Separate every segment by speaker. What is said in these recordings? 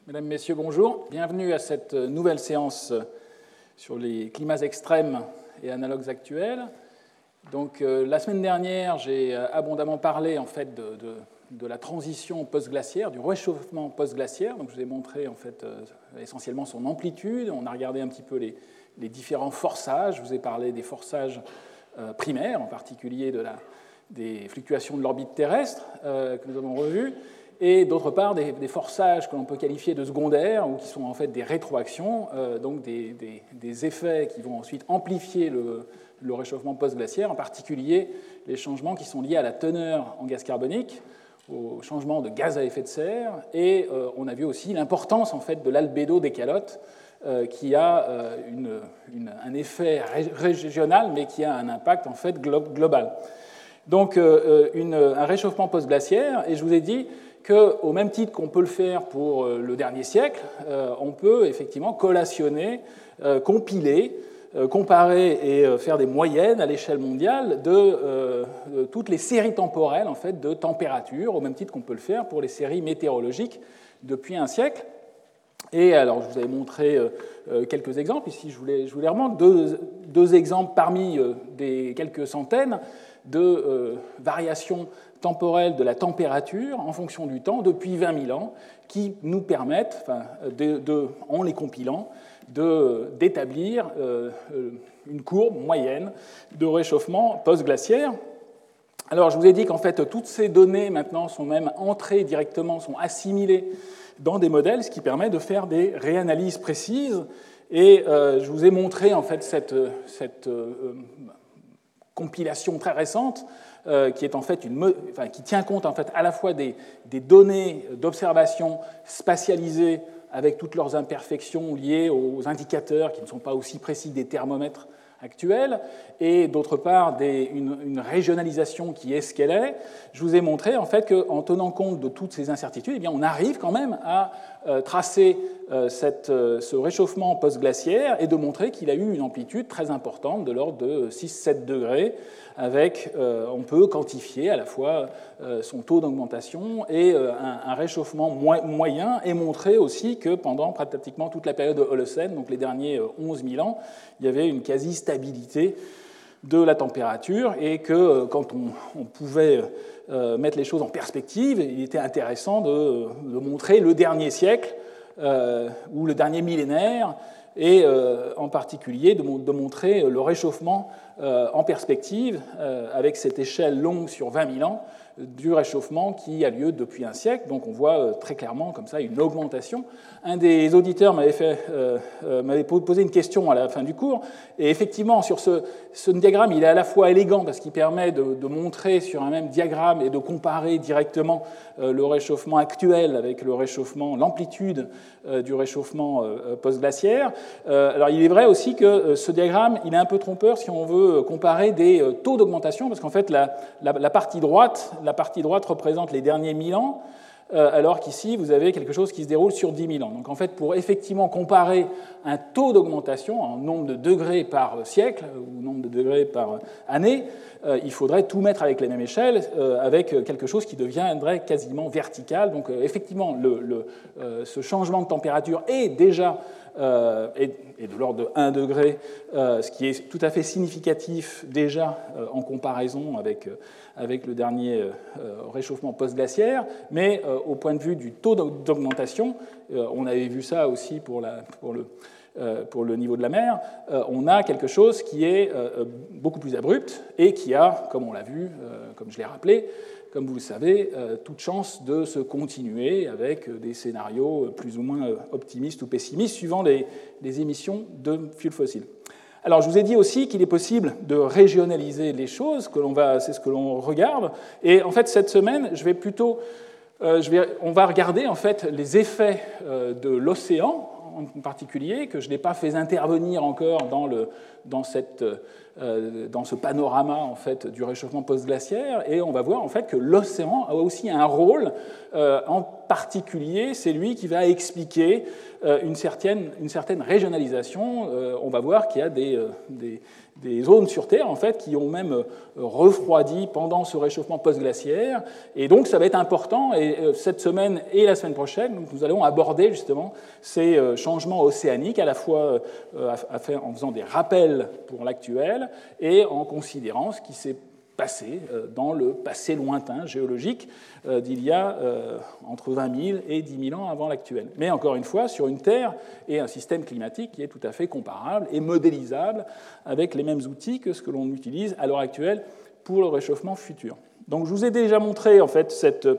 Speaker 1: Mesdames, Messieurs, bonjour. Bienvenue à cette nouvelle séance sur les climats extrêmes et analogues actuels. Donc, la semaine dernière, j'ai abondamment parlé en fait de la transition post-glaciaire, du réchauffement post-glaciaire. Donc, je vous ai montré en fait essentiellement son amplitude. On a regardé un petit peu les différents forçages. Je vous ai parlé des forçages primaires, en particulier des fluctuations de l'orbite terrestre que nous avons revues. Et d'autre part, des forçages que l'on peut qualifier de secondaires, ou qui sont en fait des rétroactions, donc des effets qui vont ensuite amplifier le réchauffement post-glaciaire, en particulier les changements qui sont liés à la teneur en gaz carbonique, au changement de gaz à effet de serre, et on a vu aussi l'importance en fait de l'albédo des calottes, qui a un effet régional, mais qui a un impact en fait global. Donc un réchauffement post-glaciaire, et je vous ai dit qu'au même titre qu'on peut le faire pour le dernier siècle, on peut effectivement collationner, compiler, comparer et faire des moyennes à l'échelle mondiale de toutes les séries temporelles en fait, de température, au même titre qu'on peut le faire pour les séries météorologiques depuis un siècle. Et alors, je vous avais montré quelques exemples. Ici, je vous les remonte. Deux exemples parmi des quelques centaines de variations temporelles de la température en fonction du temps depuis 20 000 ans qui nous permettent, en les compilant, d'établir une courbe moyenne de réchauffement post-glaciaire. Alors, je vous ai dit qu'en fait, toutes ces données maintenant sont même entrées directement, sont assimilées dans des modèles, ce qui permet de faire des réanalyses précises. Et je vous ai montré en fait cette compilation très récente qui est en fait qui tient compte en fait à la fois des données d'observation spatialisées avec toutes leurs imperfections liées aux indicateurs qui ne sont pas aussi précis des thermomètres actuels, et d'autre part une régionalisation qui est ce qu'elle est. Je vous ai montré en fait qu'en tenant compte de toutes ces incertitudes, eh bien, on arrive quand même à tracer ce réchauffement post-glaciaire et de montrer qu'il a eu une amplitude très importante de l'ordre de 6-7 degrés, avec, on peut quantifier à la fois son taux d'augmentation et un réchauffement moyen, et montrer aussi que pendant pratiquement toute la période de Holocène, donc les derniers 11 000 ans, il y avait une quasi-stabilité de la température, et que quand on pouvait mettre les choses en perspective, il était intéressant de montrer le dernier siècle ou le dernier millénaire, et en particulier de montrer le réchauffement en perspective, avec cette échelle longue sur 20 000 ans, du réchauffement qui a lieu depuis un siècle. Donc on voit très clairement comme ça une augmentation. Un des auditeurs m'avait posé une question à la fin du cours, et effectivement sur ce diagramme, il est à la fois élégant parce qu'il permet de montrer sur un même diagramme et de comparer directement le réchauffement actuel avec l'amplitude du réchauffement post-glaciaire. Alors il est vrai aussi que ce diagramme, il est un peu trompeur si on veut comparer des taux d'augmentation, parce qu'en fait la partie droite représente les derniers 1000 ans, alors qu'ici, vous avez quelque chose qui se déroule sur 10 000 ans. Donc en fait, pour effectivement comparer un taux d'augmentation en nombre de degrés par siècle, ou nombre de degrés par année, il faudrait tout mettre avec la même échelle, avec quelque chose qui deviendrait quasiment vertical. Donc effectivement, ce changement de température est déjà et de l'ordre de 1 degré, ce qui est tout à fait significatif déjà en comparaison avec le dernier réchauffement post-glaciaire, mais au point de vue du taux d'augmentation, on avait vu ça aussi pour le niveau de la mer, on a quelque chose qui est beaucoup plus abrupt et qui a, comme on l'a vu, comme je l'ai rappelé, comme vous le savez, toute chance de se continuer avec des scénarios plus ou moins optimistes ou pessimistes suivant les émissions de fuels fossiles. Alors, je vous ai dit aussi qu'il est possible de régionaliser les choses, c'est ce que l'on regarde. Et en fait, cette semaine, on va regarder en fait les effets de l'océan en particulier, que je n'ai pas fait intervenir encore dans ce panorama en fait, du réchauffement post-glaciaire, et on va voir en fait que l'océan a aussi un rôle particulier, c'est lui qui va expliquer une certaine régionalisation. On va voir qu'il y a des zones sur Terre en fait, qui ont même refroidi pendant ce réchauffement post-glaciaire. Et donc ça va être important. Et cette semaine et la semaine prochaine, nous allons aborder justement ces changements océaniques, à la fois en faisant des rappels pour l'actuel et en considérant ce qui s'est passé dans le passé lointain géologique d'il y a entre 20 000 et 10 000 ans avant l'actuel. Mais encore une fois, sur une Terre et un système climatique qui est tout à fait comparable et modélisable avec les mêmes outils que ce que l'on utilise à l'heure actuelle pour le réchauffement futur. Donc je vous ai déjà montré en fait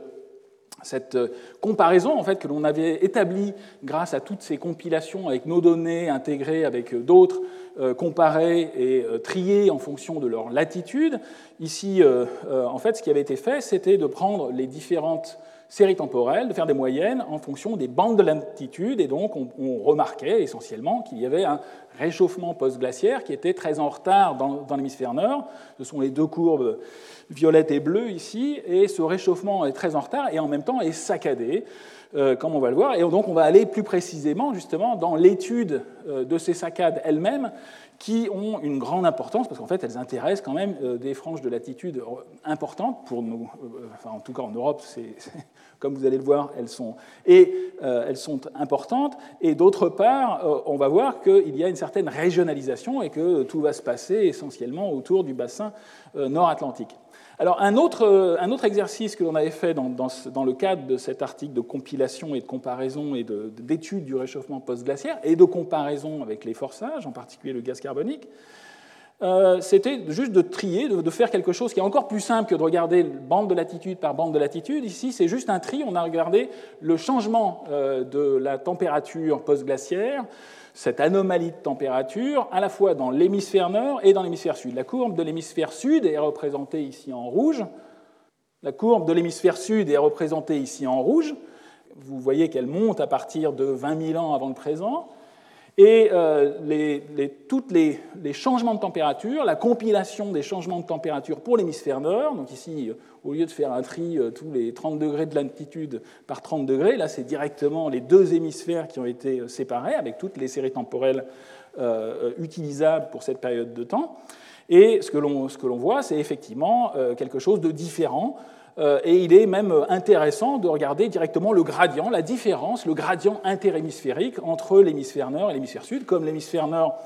Speaker 1: cette comparaison en fait, que l'on avait établie grâce à toutes ces compilations avec nos données intégrées avec d'autres, comparées et triées en fonction de leur latitude. Ici, en fait, ce qui avait été fait, c'était de prendre les différentes séries temporelles, de faire des moyennes en fonction des bandes de latitude, et donc on remarquait essentiellement qu'il y avait un réchauffement post-glaciaire qui était très en retard dans l'hémisphère nord. Ce sont les deux courbes violettes et bleues ici, et ce réchauffement est très en retard et en même temps est saccadé, comme on va le voir. Et donc on va aller plus précisément justement dans l'étude de ces saccades elles-mêmes, qui ont une grande importance, parce qu'en fait, elles intéressent quand même des franges de latitude importantes pour nous, enfin en tout cas en Europe, comme vous allez le voir, elles sont importantes, et d'autre part, on va voir qu'il y a une certaine régionalisation et que tout va se passer essentiellement autour du bassin nord-atlantique. Alors, un autre exercice que l'on avait fait dans le cadre de cet article de compilation et de comparaison et d'étude du réchauffement post-glaciaire et de comparaison avec les forçages, en particulier le gaz carbonique, c'était juste de trier, de faire quelque chose qui est encore plus simple que de regarder bande de latitude par bande de latitude. Ici, c'est juste un tri. On a regardé le changement de la température post-glaciaire, cette anomalie de température, à la fois dans l'hémisphère nord et dans l'hémisphère sud. La courbe de l'hémisphère sud est représentée ici en rouge. La courbe de l'hémisphère sud est représentée ici en rouge. Vous voyez qu'elle monte à partir de 20 000 ans avant le présent. Et tous les changements de température, la compilation des changements de température pour l'hémisphère nord, donc ici, au lieu de faire un tri tous les 30 degrés de latitude par 30 degrés, là c'est directement les deux hémisphères qui ont été séparés, avec toutes les séries temporelles utilisables pour cette période de temps. Et ce que l'on voit, c'est effectivement quelque chose de différent. Et il est même intéressant de regarder directement le gradient, la différence, le gradient interhémisphérique entre l'hémisphère nord et l'hémisphère sud. Comme l'hémisphère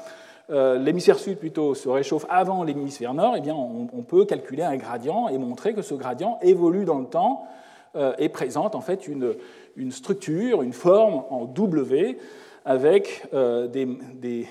Speaker 1: sud plutôt se réchauffe avant l'hémisphère nord, eh bien on peut calculer un gradient et montrer que ce gradient évolue dans le temps et présente en fait une structure, une forme en W avec des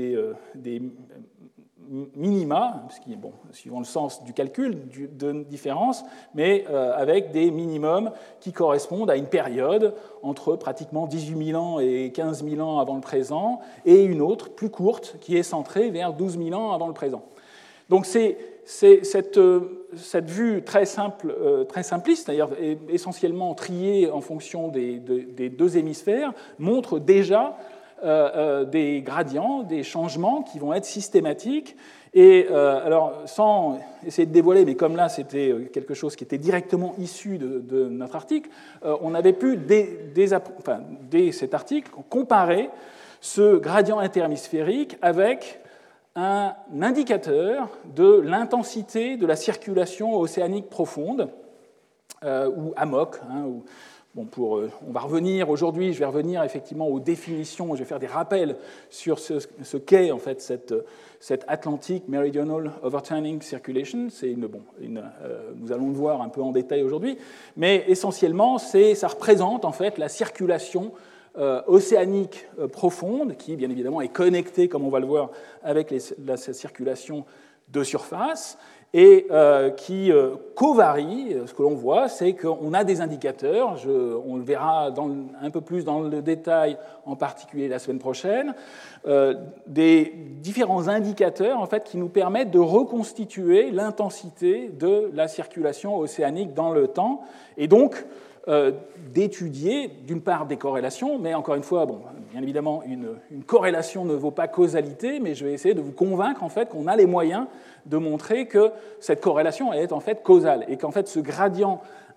Speaker 1: minima, suivant le sens du calcul de différence, mais avec des minimums qui correspondent à une période entre pratiquement 18 000 ans et 15 000 ans avant le présent, et une autre plus courte qui est centrée vers 12 000 ans avant le présent. Donc c'est cette vue très simple, très simpliste, c'est-à-dire essentiellement triée en fonction des deux hémisphères, montre déjà des gradients, des changements qui vont être systématiques. Et alors, sans essayer de dévoiler, mais comme là c'était quelque chose qui était directement issu de notre article, on avait pu, dès cet article, comparer ce gradient interhémisphérique avec un indicateur de l'intensité de la circulation océanique profonde, ou AMOC, on va revenir aujourd'hui, je vais revenir effectivement aux définitions, je vais faire des rappels sur ce qu'est en fait cette Atlantic Meridional Overturning Circulation. Nous allons le voir un peu en détail aujourd'hui, mais essentiellement, ça représente en fait la circulation océanique profonde, qui bien évidemment est connectée, comme on va le voir, avec la circulation de surface, et qui covarie. Ce que l'on voit, c'est qu'on a des indicateurs, on le verra un peu plus dans le détail, en particulier la semaine prochaine, des différents indicateurs en fait, qui nous permettent de reconstituer l'intensité de la circulation océanique dans le temps, et donc d'étudier, d'une part, des corrélations, mais encore une fois, bien évidemment, une corrélation ne vaut pas causalité, mais je vais essayer de vous convaincre en fait, qu'on a les moyens de montrer que cette corrélation est en fait causale, et qu'en fait ce gradient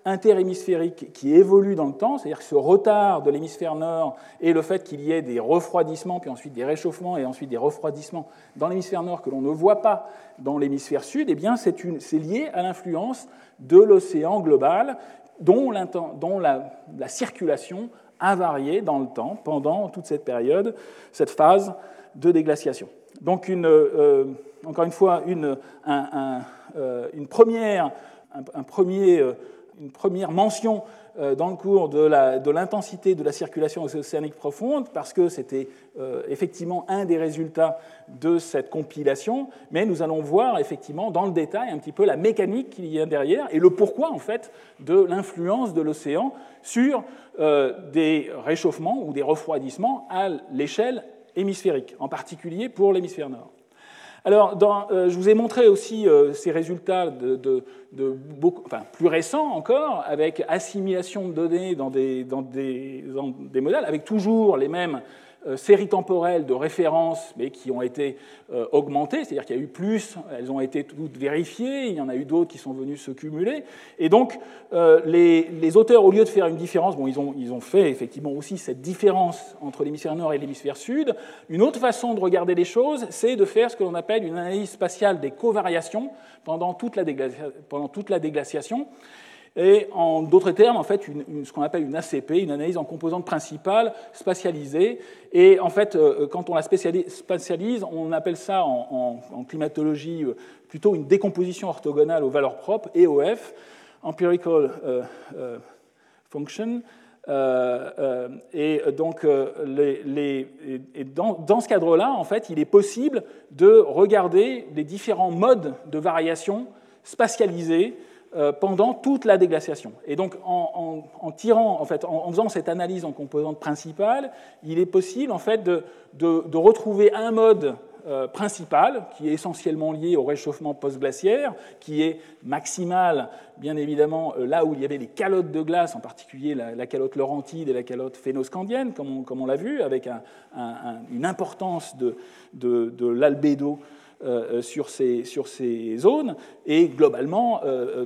Speaker 1: interhémisphérique qui évolue dans le temps, c'est-à-dire que ce retard de l'hémisphère nord et le fait qu'il y ait des refroidissements, puis ensuite des réchauffements et ensuite des refroidissements dans l'hémisphère nord que l'on ne voit pas dans l'hémisphère sud, eh bien c'est lié à l'influence de l'océan global dont la circulation a varié dans le temps pendant toute cette période, cette phase de déglaciation. Donc encore une fois, une première mention dans le cours de l'intensité de la circulation océanique profonde, parce que c'était effectivement un des résultats de cette compilation, mais nous allons voir effectivement dans le détail un petit peu la mécanique qu'il y a derrière et le pourquoi en fait de l'influence de l'océan sur des réchauffements ou des refroidissements à l'échelle hémisphérique, en particulier pour l'hémisphère nord. Alors, je vous ai montré aussi ces résultats plus récents encore, avec assimilation de données dans des modèles, avec toujours les mêmes séries temporelles de référence, mais qui ont été augmentées, c'est-à-dire qu'il y a eu plus, elles ont été toutes vérifiées, il y en a eu d'autres qui sont venues se cumuler, et donc les auteurs, au lieu de faire une différence, bon, ils ont fait effectivement aussi cette différence entre l'hémisphère nord et l'hémisphère sud. Une autre façon de regarder les choses, c'est de faire ce que l'on appelle une analyse spatiale des covariations pendant toute la déglaciation. Et en d'autres termes, en fait, ce qu'on appelle une ACP, une analyse en composantes principales spatialisée. Et en fait, quand on la spatialise, on appelle ça en climatologie plutôt une décomposition orthogonale aux valeurs propres, EOF, Empirical Function. Et donc, dans ce cadre-là, en fait, il est possible de regarder les différents modes de variation spatialisés pendant toute la déglaciation. Et donc, en faisant cette analyse en composantes principales, il est possible en fait de retrouver un mode principal qui est essentiellement lié au réchauffement post-glaciaire, qui est maximal, bien évidemment, là où il y avait les calottes de glace, en particulier la calotte laurentide et la calotte phénoscandienne, comme on l'a vu, avec une importance de l'albédo sur ces zones, et globalement,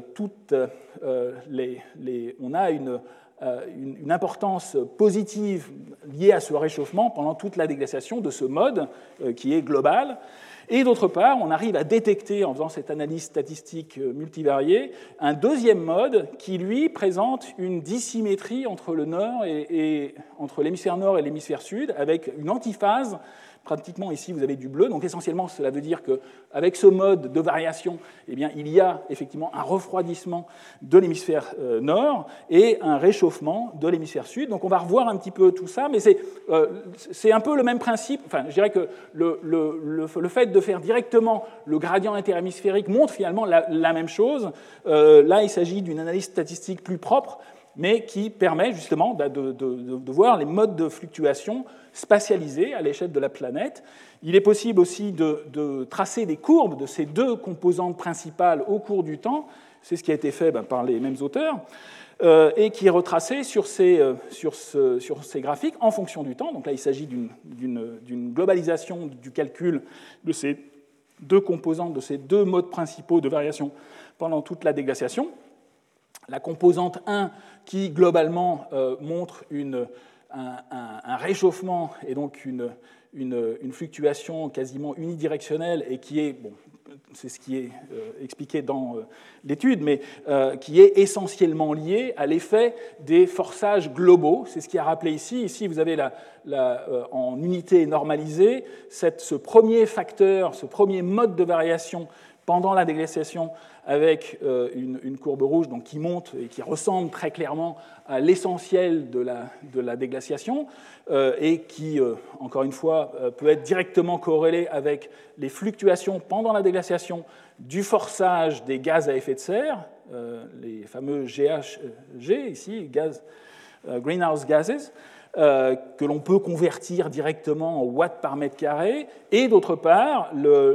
Speaker 1: on a une importance positive liée à ce réchauffement pendant toute la déglaciation de ce mode qui est global. Et d'autre part, on arrive à détecter, en faisant cette analyse statistique multivariée, un deuxième mode qui, lui, présente une dissymétrie entre le nord et entre l'hémisphère nord et l'hémisphère sud, avec une antiphase. Pratiquement, ici, vous avez du bleu. Donc, essentiellement, cela veut dire qu'avec ce mode de variation, eh bien, il y a effectivement un refroidissement de l'hémisphère nord et un réchauffement de l'hémisphère sud. Donc, on va revoir un petit peu tout ça, mais c'est un peu le même principe. Enfin, je dirais que le fait de faire directement le gradient interhémisphérique montre finalement la même chose. Là, il s'agit d'une analyse statistique plus propre, mais qui permet justement de voir les modes de fluctuation spatialisés à l'échelle de la planète. Il est possible aussi de tracer des courbes de ces deux composantes principales au cours du temps. C'est ce qui a été fait par les mêmes auteurs, et qui est retracé sur ces graphiques en fonction du temps. Donc là, il s'agit d'une globalisation du calcul de ces deux composantes, de ces deux modes principaux de variation pendant toute la déglaciation. La composante 1 qui, globalement, montre un réchauffement et donc une fluctuation quasiment unidirectionnelle et qui est, c'est ce qui est expliqué dans l'étude, mais qui est essentiellement lié à l'effet des forçages globaux. C'est ce qui est rappelé ici. Ici, vous avez en unité normalisée ce premier facteur, ce premier mode de variation pendant la déglaciation avec une courbe rouge donc, qui monte et qui ressemble très clairement à l'essentiel de la déglaciation et qui, encore une fois, peut être directement corrélé avec les fluctuations pendant la déglaciation du forçage des gaz à effet de serre, les fameux GHG ici, greenhouse gases, que l'on peut convertir directement en watts par mètre carré, et d'autre part,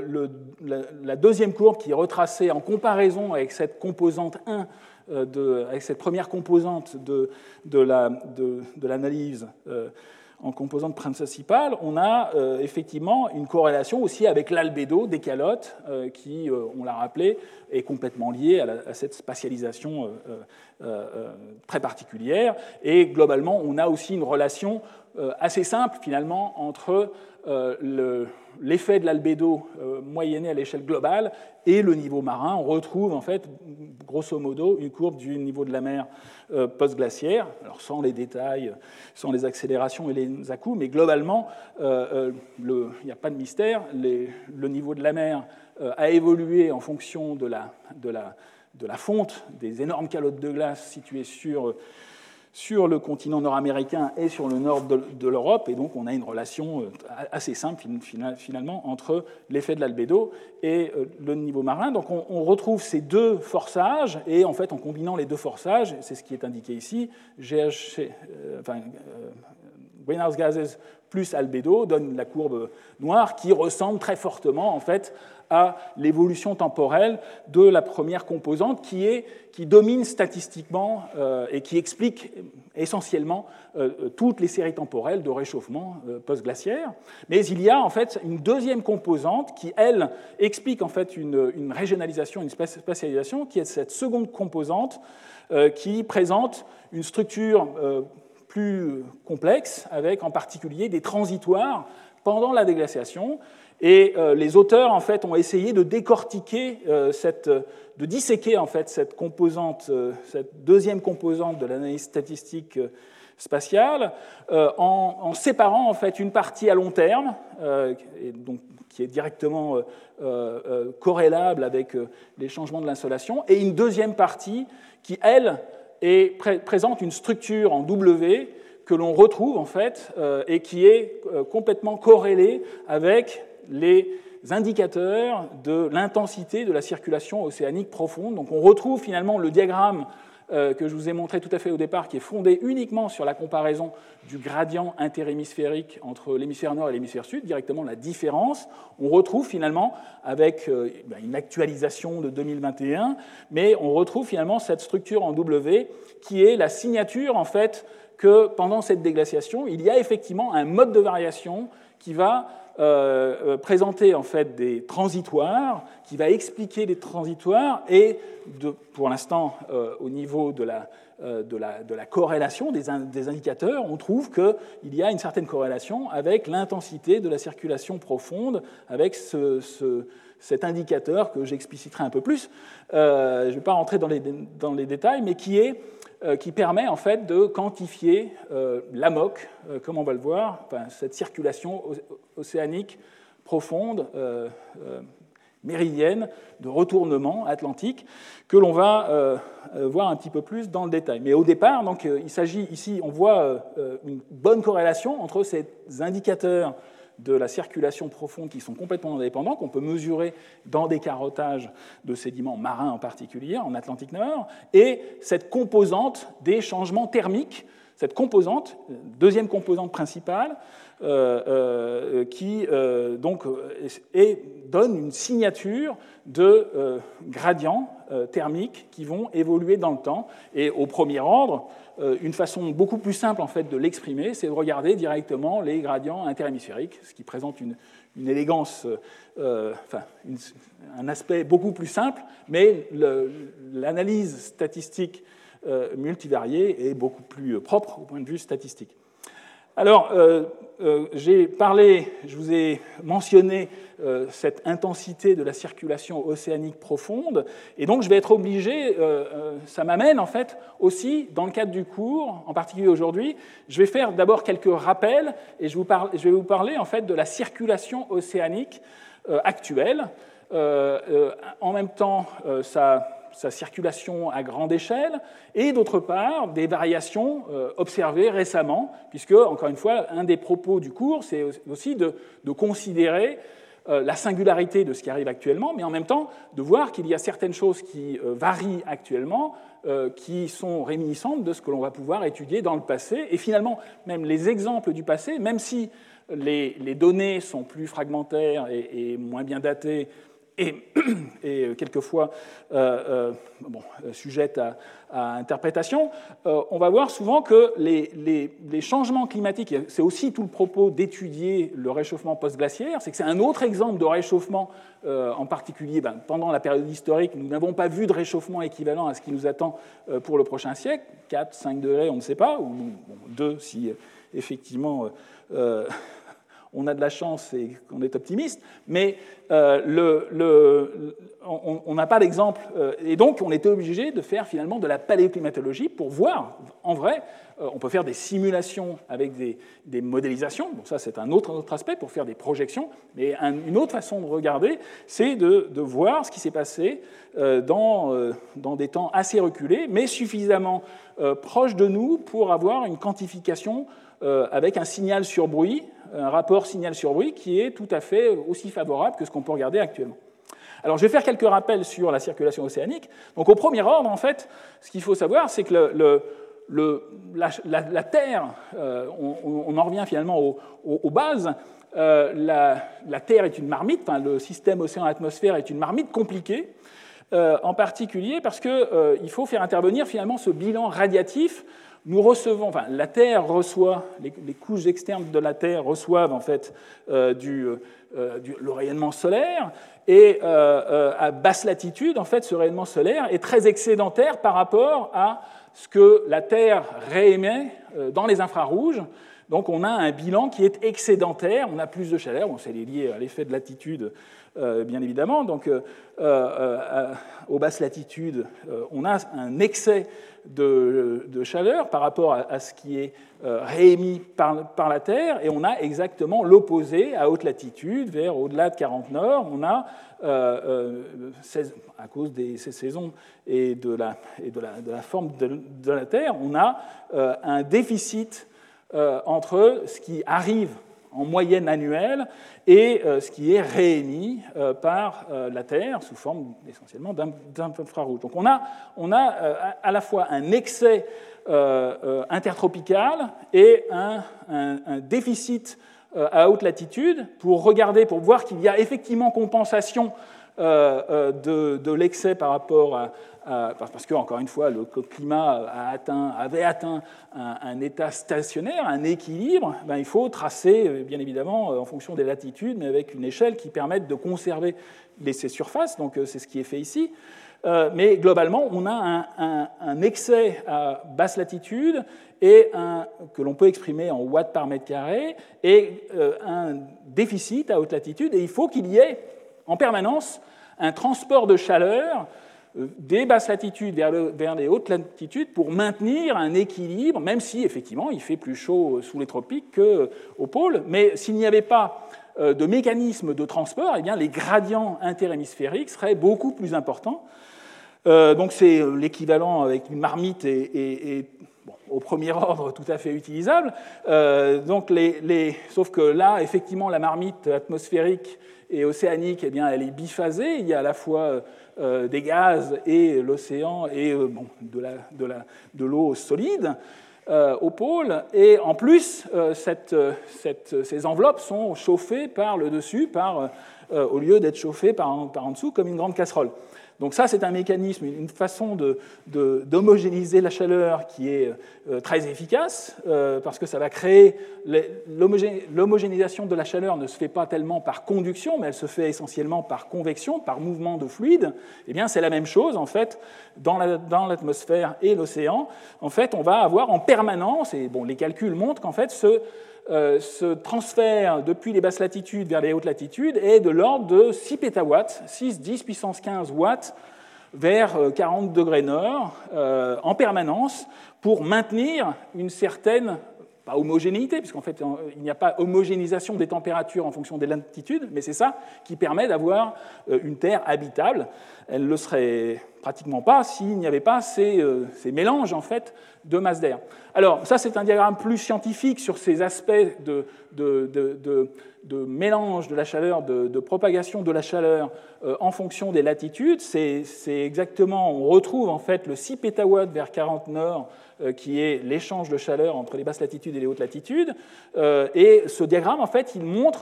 Speaker 1: la deuxième courbe qui est retracée en comparaison avec cette composante 1, avec cette première composante de l'analyse en composante principale, on a effectivement une corrélation aussi avec l'albédo des calottes, qui, on l'a rappelé, est complètement liée à cette spatialisation très particulière. Et globalement, on a aussi une relation assez simple, finalement, entre l'effet de l'albédo moyenné à l'échelle globale et le niveau marin. On retrouve, en fait, grosso modo, une courbe du niveau de la mer post-glaciaire, alors sans les détails, sans les accélérations et les à-coups, mais globalement, il n'y a pas de mystère, le niveau de la mer a évolué en fonction de la fonte des énormes calottes de glace situées sur le continent nord-américain et sur le nord de l'Europe, et donc on a une relation assez simple finalement entre l'effet de l'albédo et le niveau marin. Donc on retrouve ces deux forçages, et en fait en combinant les deux forçages, c'est ce qui est indiqué ici, greenhouse gases plus albédo donne la courbe noire qui ressemble très fortement en fait à l'évolution temporelle de la première composante qui domine statistiquement et qui explique essentiellement toutes les séries temporelles de réchauffement post-glaciaire. Mais il y a en fait une deuxième composante qui, elle, explique en fait une régionalisation, une spatialisation, qui est cette seconde composante qui présente une structure plus complexe, avec en particulier des transitoires pendant la déglaciation. Et les auteurs en fait ont essayé de décortiquer, de disséquer en fait cette composante, cette deuxième composante de l'analyse statistique spatiale, en séparant en fait une partie à long terme, et donc, qui est directement corrélable avec les changements de l'insolation, et une deuxième partie qui, elle, présente une structure en W que l'on retrouve en fait et qui est complètement corrélée avec les indicateurs de l'intensité de la circulation océanique profonde. Donc on retrouve finalement le diagramme que je vous ai montré tout à fait au départ, qui est fondé uniquement sur la comparaison du gradient interhémisphérique entre l'hémisphère nord et l'hémisphère sud, directement la différence. On retrouve finalement, avec une actualisation de 2021, mais on retrouve finalement cette structure en W qui est la signature en fait que pendant cette déglaciation, il y a effectivement un mode de variation qui va présenter en fait des transitoires, qui va expliquer les transitoires, et pour l'instant, au niveau de la corrélation des indicateurs, on trouve qu'il y a une certaine corrélation avec l'intensité de la circulation profonde, avec cet indicateur que j'expliciterai un peu plus. Je ne vais pas rentrer dans les détails, mais qui permet en fait de quantifier l'AMOC, comme on va le voir, cette circulation océanique profonde, méridienne, de retournement atlantique, que l'on va voir un petit peu plus dans le détail. Mais au départ, donc, il s'agit ici, on voit une bonne corrélation entre ces indicateurs de la circulation profonde qui sont complètement indépendants, qu'on peut mesurer dans des carottages de sédiments marins en particulier, en Atlantique Nord, et cette composante des changements thermiques, cette composante, deuxième composante principale, qui donc, donne une signature de gradients thermiques qui vont évoluer dans le temps. Et au premier ordre, une façon beaucoup plus simple en fait, de l'exprimer, c'est de regarder directement les gradients interhémisphériques, ce qui présente une élégance, un aspect beaucoup plus simple, mais l'analyse statistique multivariée est beaucoup plus propre au point de vue statistique. Alors, je vous ai mentionné cette intensité de la circulation océanique profonde, et donc je vais être obligé, ça m'amène en fait aussi, dans le cadre du cours, en particulier aujourd'hui, je vais faire d'abord quelques rappels, et je vais vous parler en fait de la circulation océanique actuelle. En même temps, sa circulation à grande échelle, et d'autre part, des variations observées récemment, puisque, encore une fois, un des propos du cours, c'est aussi de considérer la singularité de ce qui arrive actuellement, mais en même temps de voir qu'il y a certaines choses qui varient actuellement, qui sont réminiscentes de ce que l'on va pouvoir étudier dans le passé, et finalement, même les exemples du passé, même si les données sont plus fragmentaires et moins bien datées, et quelquefois sujette à interprétation, on va voir souvent que les changements climatiques, c'est aussi tout le propos d'étudier le réchauffement post-glaciaire, c'est que c'est un autre exemple de réchauffement, en particulier pendant la période historique, nous n'avons pas vu de réchauffement équivalent à ce qui nous attend pour le prochain siècle, 4, 5 degrés, on ne sait pas, ou 2 si effectivement on a de la chance et qu'on est optimiste, mais on n'a pas d'exemple. Et donc, on était obligé de faire finalement de la paléoclimatologie pour voir, en vrai, on peut faire des simulations avec des modélisations, bon, ça c'est un autre aspect, pour faire des projections, mais une autre façon de regarder, c'est de voir ce qui s'est passé dans des temps assez reculés, mais suffisamment proches de nous pour avoir une quantification avec un signal sur bruit, un rapport signal sur bruit qui est tout à fait aussi favorable que ce qu'on peut regarder actuellement. Alors, je vais faire quelques rappels sur la circulation océanique. Donc, au premier ordre, en fait, ce qu'il faut savoir, c'est que la Terre, on en revient finalement aux bases. La Terre est une marmite, enfin, le système océan-atmosphère est une marmite compliquée, en particulier parce qu'il faut faire intervenir finalement ce bilan radiatif. Nous recevons, enfin, la Terre reçoit, les couches externes de la Terre reçoivent en fait le rayonnement solaire, et à basse latitude, en fait, ce rayonnement solaire est très excédentaire par rapport à ce que la Terre réémet dans les infrarouges. Donc on a un bilan qui est excédentaire, on a plus de chaleur, bon, c'est lié à l'effet de latitude, bien évidemment. Donc aux basses latitudes, on a un excès de chaleur par rapport à ce qui est réémis par la Terre, et on a exactement l'opposé à haute latitude, vers au-delà de 40 nord, on a, à cause des saisons et de la forme de la Terre, on a un déficit entre ce qui arrive en moyenne annuelle et ce qui est réémis par la Terre sous forme essentiellement d'infrarouge. Donc on a à la fois un excès intertropical et un déficit à haute latitude pour voir qu'il y a effectivement compensation de l'excès par rapport parce que, encore une fois, le climat avait atteint un état stationnaire, un équilibre. Il faut tracer, bien évidemment, en fonction des latitudes, mais avec une échelle qui permette de conserver ces surfaces. Donc, c'est ce qui est fait ici. Mais globalement, on a un excès à basse latitude et que l'on peut exprimer en watts par mètre carré, et un déficit à haute latitude. Et il faut qu'il y ait en permanence un transport de chaleur des basses latitudes vers les hautes latitudes pour maintenir un équilibre, même si effectivement il fait plus chaud sous les tropiques qu'au pôle. Mais s'il n'y avait pas de mécanisme de transport, eh bien, les gradients interhémisphériques seraient beaucoup plus importants. Donc c'est l'équivalent avec une marmite et bon, au premier ordre tout à fait utilisable. Sauf que là, effectivement, la marmite atmosphérique et océanique, eh bien, elle est biphasée. Il y a à la fois des gaz et l'océan et de l'eau solide au pôle. Et en plus, ces enveloppes sont chauffées par le dessus, au lieu d'être chauffées par en dessous comme une grande casserole. Donc ça, c'est un mécanisme, une façon d'homogénéiser la chaleur qui est très efficace, parce que ça va créer... L'homogénéisation de la chaleur ne se fait pas tellement par conduction, mais elle se fait essentiellement par convection, par mouvement de fluide. Eh bien, c'est la même chose, en fait, dans l'atmosphère et l'océan. En fait, on va avoir en permanence, et bon, les calculs montrent qu'en fait, ce transfert depuis les basses latitudes vers les hautes latitudes est de l'ordre de 6 pétawatts, 10 puissance 15 watts vers 40 degrés nord en permanence pour maintenir une certaine, pas homogénéité, puisqu'en fait il n'y a pas homogénéisation des températures en fonction des latitudes, mais c'est ça qui permet d'avoir une Terre habitable. Elle ne le serait pratiquement pas s'il n'y avait pas ces mélanges en fait, de masse d'air. Alors, ça, c'est un diagramme plus scientifique sur ces aspects de mélange de la chaleur, de propagation de la chaleur en fonction des latitudes. C'est exactement, on retrouve en fait le 6 pétawatts vers 40 nord, qui est l'échange de chaleur entre les basses latitudes et les hautes latitudes. Et ce diagramme, en fait, il montre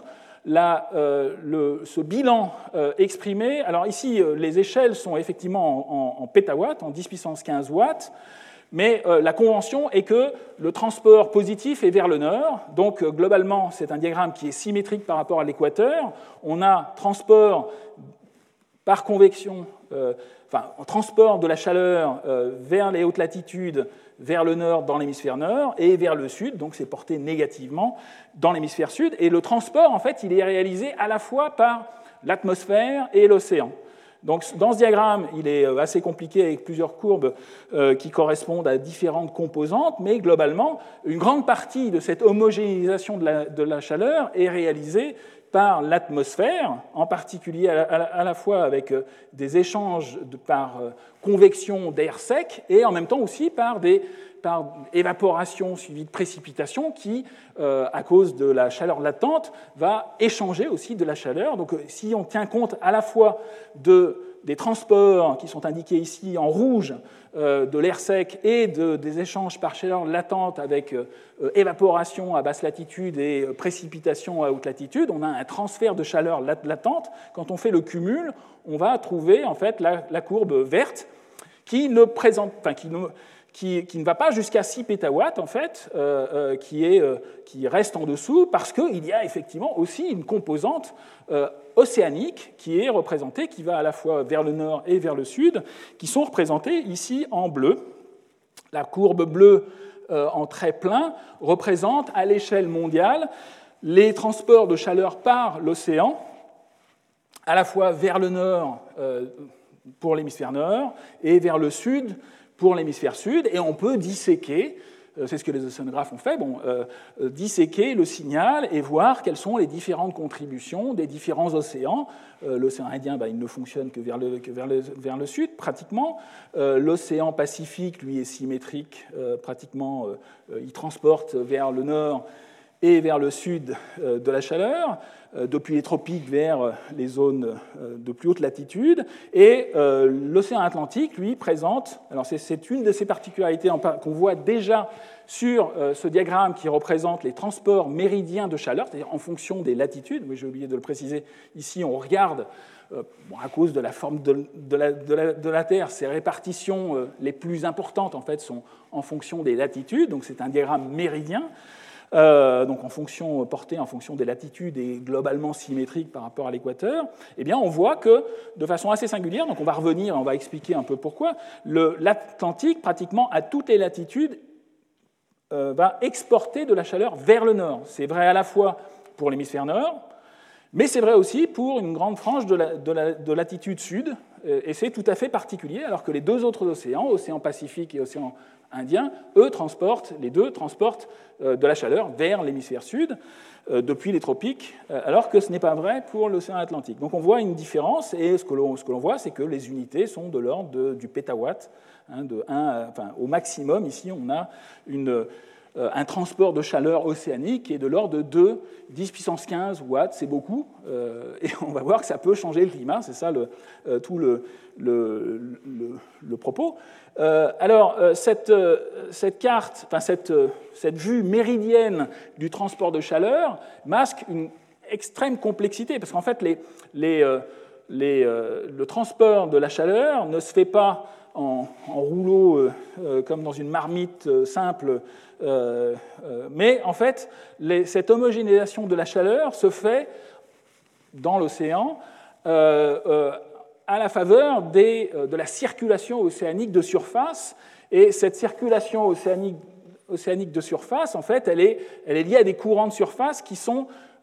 Speaker 1: ce bilan exprimé. Alors ici, les échelles sont effectivement en pétawatts, en 10 puissance 15 watts, mais la convention est que le transport positif est vers le nord. Donc globalement, c'est un diagramme qui est symétrique par rapport à l'équateur. On a transport par convection, transport de la chaleur vers les hautes latitudes, vers le nord dans l'hémisphère nord, et vers le sud, donc c'est porté négativement dans l'hémisphère sud. Et le transport, en fait, il est réalisé à la fois par l'atmosphère et l'océan. Donc, dans ce diagramme, il est assez compliqué avec plusieurs courbes qui correspondent à différentes composantes, mais globalement, une grande partie de cette homogénéisation de la chaleur est réalisée par l'atmosphère, en particulier à la fois avec des échanges par convection d'air sec et en même temps aussi par évaporation suivie de précipitation qui, à cause de la chaleur latente, va échanger aussi de la chaleur. Donc si on tient compte à la fois des transports qui sont indiqués ici en rouge, de l'air sec et des échanges par chaleur latente avec évaporation à basse latitude et précipitation à haute latitude, on a un transfert de chaleur latente. Quand on fait le cumul, on va trouver en fait la courbe verte qui ne va pas jusqu'à 6 pétawatts, en fait, qui reste en dessous, parce qu'il y a effectivement aussi une composante océanique qui est représentée, qui va à la fois vers le nord et vers le sud, qui sont représentées ici en bleu. La courbe bleue en trait plein représente à l'échelle mondiale les transports de chaleur par l'océan, à la fois vers le nord pour l'hémisphère nord et vers le sud pour l'hémisphère sud, et on peut disséquer, c'est ce que les océanographes ont fait, disséquer le signal et voir quelles sont les différentes contributions des différents océans. L'océan Indien, il ne fonctionne que vers le sud, pratiquement. L'océan Pacifique, lui, est symétrique, pratiquement, il transporte vers le nord et vers le sud de la chaleur, depuis les tropiques vers les zones de plus haute latitude. Et l'océan Atlantique, lui, présente, alors c'est une de ces particularités qu'on voit déjà sur ce diagramme qui représente les transports méridiens de chaleur, c'est-à-dire en fonction des latitudes. Oui, j'ai oublié de le préciser, ici on regarde, à cause de la forme de la Terre, ces répartitions les plus importantes en fait, sont en fonction des latitudes, donc c'est un diagramme méridien. Donc porté en fonction des latitudes et globalement symétrique par rapport à l'équateur, eh bien on voit que de façon assez singulière, donc on va revenir, on va expliquer un peu pourquoi, l'Atlantique, pratiquement à toutes les latitudes, va exporter de la chaleur vers le nord. C'est vrai à la fois pour l'hémisphère nord, mais c'est vrai aussi pour une grande frange de latitude sud, et c'est tout à fait particulier, alors que les deux autres océans, océan Pacifique et océan Indien, les deux transportent de la chaleur vers l'hémisphère sud depuis les tropiques, alors que ce n'est pas vrai pour l'océan Atlantique. Donc on voit une différence, et ce que l'on voit, c'est que les unités sont de l'ordre du pétawatt, au maximum, ici on a un transport de chaleur océanique qui est de l'ordre de 10 puissance 15 watts, c'est beaucoup, et on va voir que ça peut changer le climat, c'est ça tout le propos. Alors, cette carte, cette vue méridienne du transport de chaleur masque une extrême complexité, parce qu'en fait, le transport de la chaleur ne se fait pas en rouleau comme dans une marmite simple, mais en fait, cette homogénéisation de la chaleur se fait dans l'océan à la faveur de la circulation océanique de surface. Et cette circulation océanique de surface, en fait, elle est liée à des courants de surface qui sont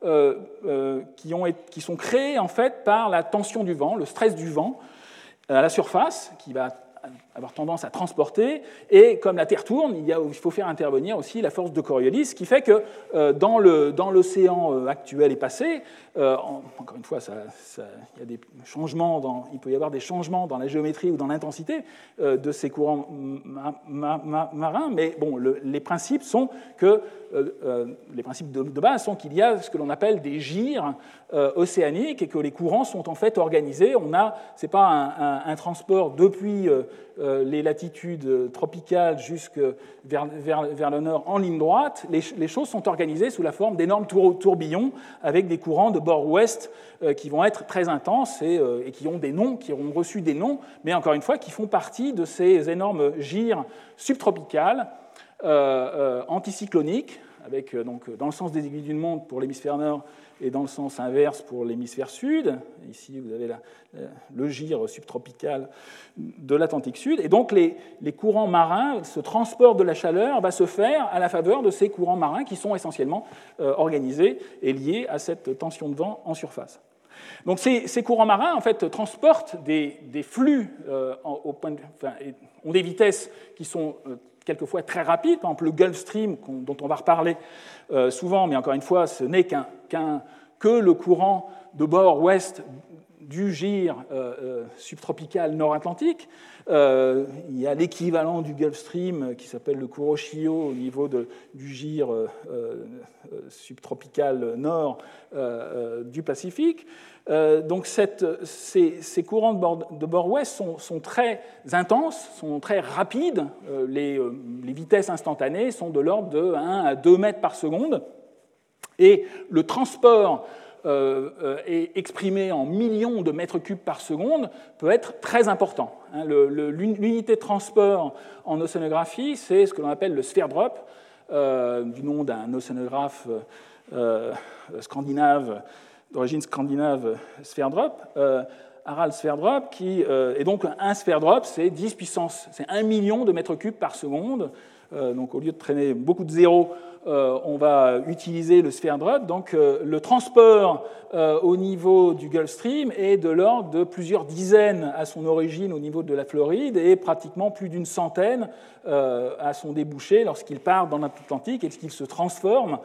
Speaker 1: créés en fait, par la tension du vent, le stress du vent à la surface, qui va avoir tendance à transporter, et comme la Terre tourne, il faut faire intervenir aussi la force de Coriolis, ce qui fait que dans l'océan actuel et passé, encore une fois, il y a des changements il peut y avoir des changements dans la géométrie ou dans l'intensité de ces courants marins, mais bon, les principes sont que les principes de base sont qu'il y a ce que l'on appelle des gyres océaniques et que les courants sont en fait organisés. C'est pas un transport depuis les latitudes tropicales jusque vers le nord en ligne droite, les choses sont organisées sous la forme d'énormes tourbillons avec des courants de bord ouest qui vont être très intenses et qui ont des noms, qui ont reçu des noms, mais encore une fois qui font partie de ces énormes gires subtropicales anticycloniques, avec donc, dans le sens des aiguilles d'une montre pour l'hémisphère nord et dans le sens inverse pour l'hémisphère sud. Ici, vous avez le gire subtropical de l'Atlantique Sud. Et donc, les courants marins, ce transport de la chaleur va se faire à la faveur de ces courants marins qui sont essentiellement organisés et liés à cette tension de vent en surface. Donc, ces courants marins, en fait, transportent des flux ont des vitesses qui sont quelquefois très rapides. Par exemple, le Gulf Stream, dont on va reparler souvent, mais encore une fois, ce n'est que le courant de bord ouest du gire subtropical nord-atlantique. Il y a l'équivalent du Gulf Stream qui s'appelle le Kuroshio au niveau du gire subtropical nord du Pacifique. Donc ces courants de bord ouest sont très intenses, sont très rapides. Les vitesses instantanées sont de l'ordre de 1 à 2 mètres par seconde. Et le transport est exprimé en millions de mètres cubes par seconde peut être très important. L'unité de transport en océanographie, c'est ce que l'on appelle le Sverdrup, du nom d'un océanographe scandinave, d'origine scandinave, Sverdrup, Harald Sverdrup, et donc un Sverdrup, c'est 10 puissance, c'est 1 million de mètres cubes par seconde. Donc au lieu de traîner beaucoup de zéros, on va utiliser le Sverdrup. Donc le transport au niveau du Gulf Stream est de l'ordre de plusieurs dizaines à son origine au niveau de la Floride et pratiquement plus d'une centaine à son débouché lorsqu'il part dans l'Atlantique et qu'il se transforme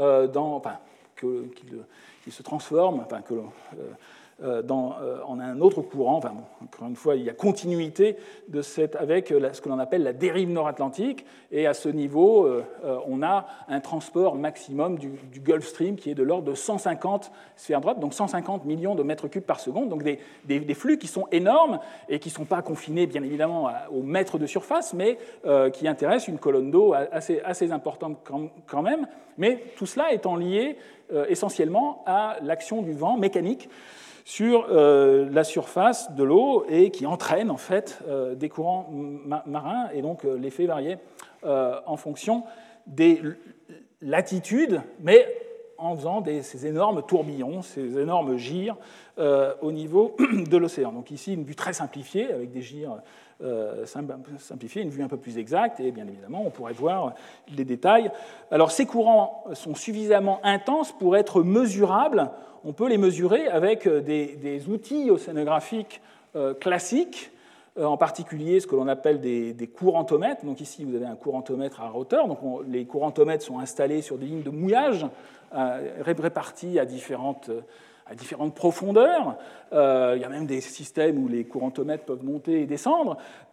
Speaker 1: en un autre courant. Enfin, bon, encore une fois, il y a continuité avec ce que l'on appelle la dérive nord-atlantique, et à ce niveau, on a un transport maximum du Gulf Stream qui est de l'ordre de 150 Sverdrup, donc 150 millions de mètres cubes par seconde, donc des flux qui sont énormes et qui ne sont pas confinés, bien évidemment, au mètre de surface, mais qui intéressent une colonne d'eau assez importante quand même. Mais tout cela étant lié essentiellement à l'action du vent mécanique sur la surface de l'eau et qui entraîne en fait des courants marins, et donc l'effet variait en fonction des latitudes, mais en faisant ces énormes tourbillons, ces énormes gires au niveau de l'océan. Donc ici, une vue très simplifiée avec des gires simplifiés, une vue un peu plus exacte, et bien évidemment, on pourrait voir les détails. Alors ces courants sont suffisamment intenses pour être mesurables. On peut les mesurer avec des outils océanographiques classiques, en particulier ce que l'on appelle des courantomètres. Donc ici, vous avez un courantomètre à rotor. Donc les courantomètres sont installés sur des lignes de mouillage réparties à différentes profondeurs. Il y a même des systèmes où les courantomètres peuvent monter et descendre.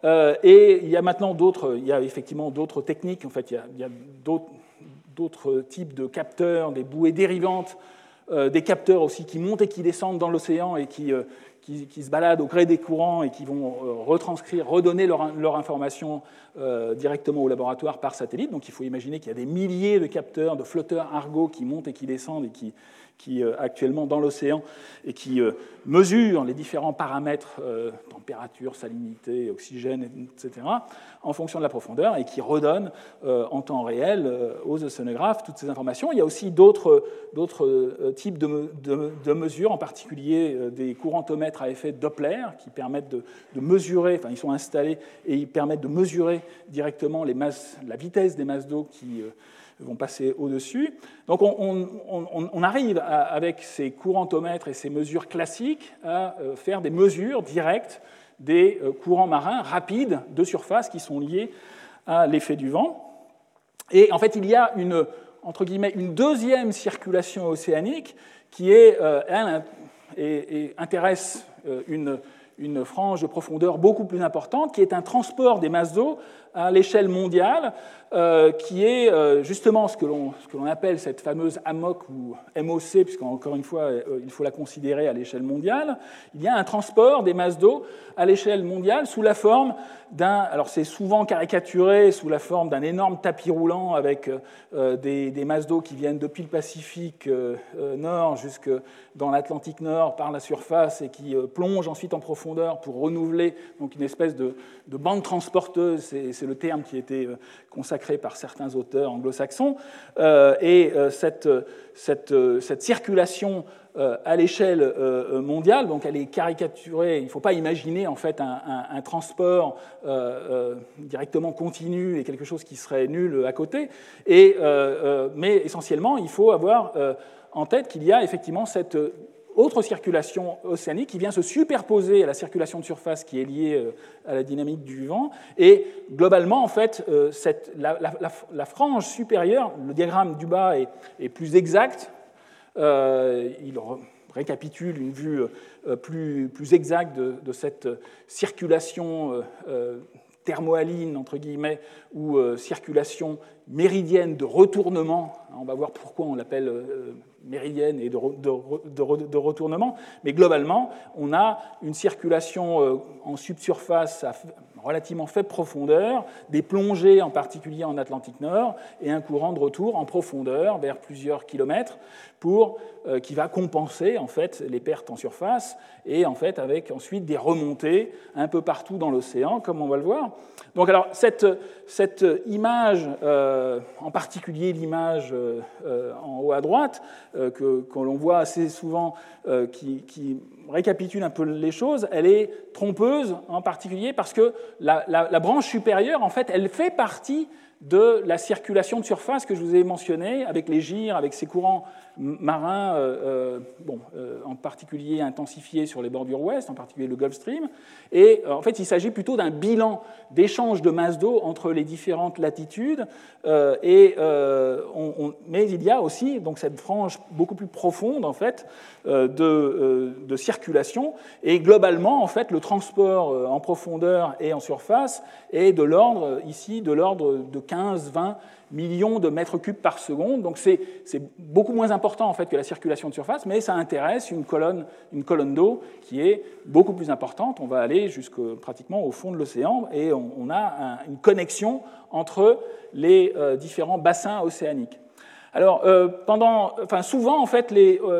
Speaker 1: Et il y a maintenant effectivement d'autres techniques. En fait, il y a d'autres types de capteurs, des bouées dérivantes, des capteurs aussi qui montent et qui descendent dans l'océan et qui se baladent au gré des courants et qui vont redonner leur information directement au laboratoire par satellite. Donc il faut imaginer qu'il y a des milliers de capteurs, de flotteurs Argo qui montent et qui descendent et qui actuellement dans l'océan et qui mesurent les différents paramètres, température, salinité, oxygène, etc., en fonction de la profondeur, et qui redonnent en temps réel aux océanographes toutes ces informations. Il y a aussi d'autres types de mesures, en particulier des courantomètres à effet Doppler, qui permettent de mesurer, enfin ils sont installés et ils permettent de mesurer directement la vitesse des masses d'eau qui vont passer au-dessus. Donc on arrive avec ces courantomètres et ces mesures classiques à faire des mesures directes des courants marins rapides de surface qui sont liés à l'effet du vent. Et en fait, il y a entre guillemets, une deuxième circulation océanique qui intéresse une frange de profondeur beaucoup plus importante, qui est un transport des masses d'eau à l'échelle mondiale, qui est justement ce que l'on appelle cette fameuse AMOC ou MOC, puisqu'encore une fois, il faut la considérer à l'échelle mondiale. Il y a un transport des masses d'eau à l'échelle mondiale sous la forme alors c'est souvent caricaturé sous la forme d'un énorme tapis roulant avec des masses d'eau qui viennent depuis le Pacifique Nord jusque dans l'Atlantique Nord par la surface et qui plongent ensuite en profondeur pour renouveler donc une espèce de bande transporteuse, c'est le terme qui a été consacré par certains auteurs anglo-saxons, et cette circulation à l'échelle mondiale, donc elle est caricaturée. Il ne faut pas imaginer en fait un transport directement continu et quelque chose qui serait nul à côté. Mais essentiellement, il faut avoir en tête qu'il y a effectivement cette autre circulation océanique qui vient se superposer à la circulation de surface qui est liée à la dynamique du vent. Et globalement, en fait, la frange supérieure, le diagramme du bas est plus exact. Il récapitule une vue plus exacte de cette circulation thermohaline, entre guillemets, ou circulation méridienne de retournement. On va voir pourquoi on l'appelle méridienne et de retournement. Mais globalement, on a une circulation en subsurface à relativement faible profondeur, des plongées en particulier en Atlantique Nord, et un courant de retour en profondeur vers plusieurs kilomètres qui va compenser en fait les pertes en surface et en fait avec ensuite des remontées un peu partout dans l'océan, comme on va le voir. Donc alors cette image, en particulier l'image en haut à droite, que l'on voit assez souvent, qui récapitule un peu les choses, elle est trompeuse en particulier parce que la branche supérieure, en fait, elle fait partie de la circulation de surface que je vous ai mentionnée, avec les gyres, avec ces courants marins, en particulier intensifiés sur les bordures ouest, en particulier le Gulf Stream. Et en fait, il s'agit plutôt d'un bilan d'échange de masse d'eau entre les différentes latitudes. Mais il y a aussi donc, cette frange beaucoup plus profonde en fait, de circulation. Et globalement, en fait, le transport en profondeur et en surface est de l'ordre de 15-20 millions de mètres cubes par seconde. Donc c'est beaucoup moins important en fait, que la circulation de surface, mais ça intéresse une colonne d'eau qui est beaucoup plus importante. On va aller pratiquement au fond de l'océan et on a une connexion entre les différents bassins océaniques. Alors, souvent, en fait,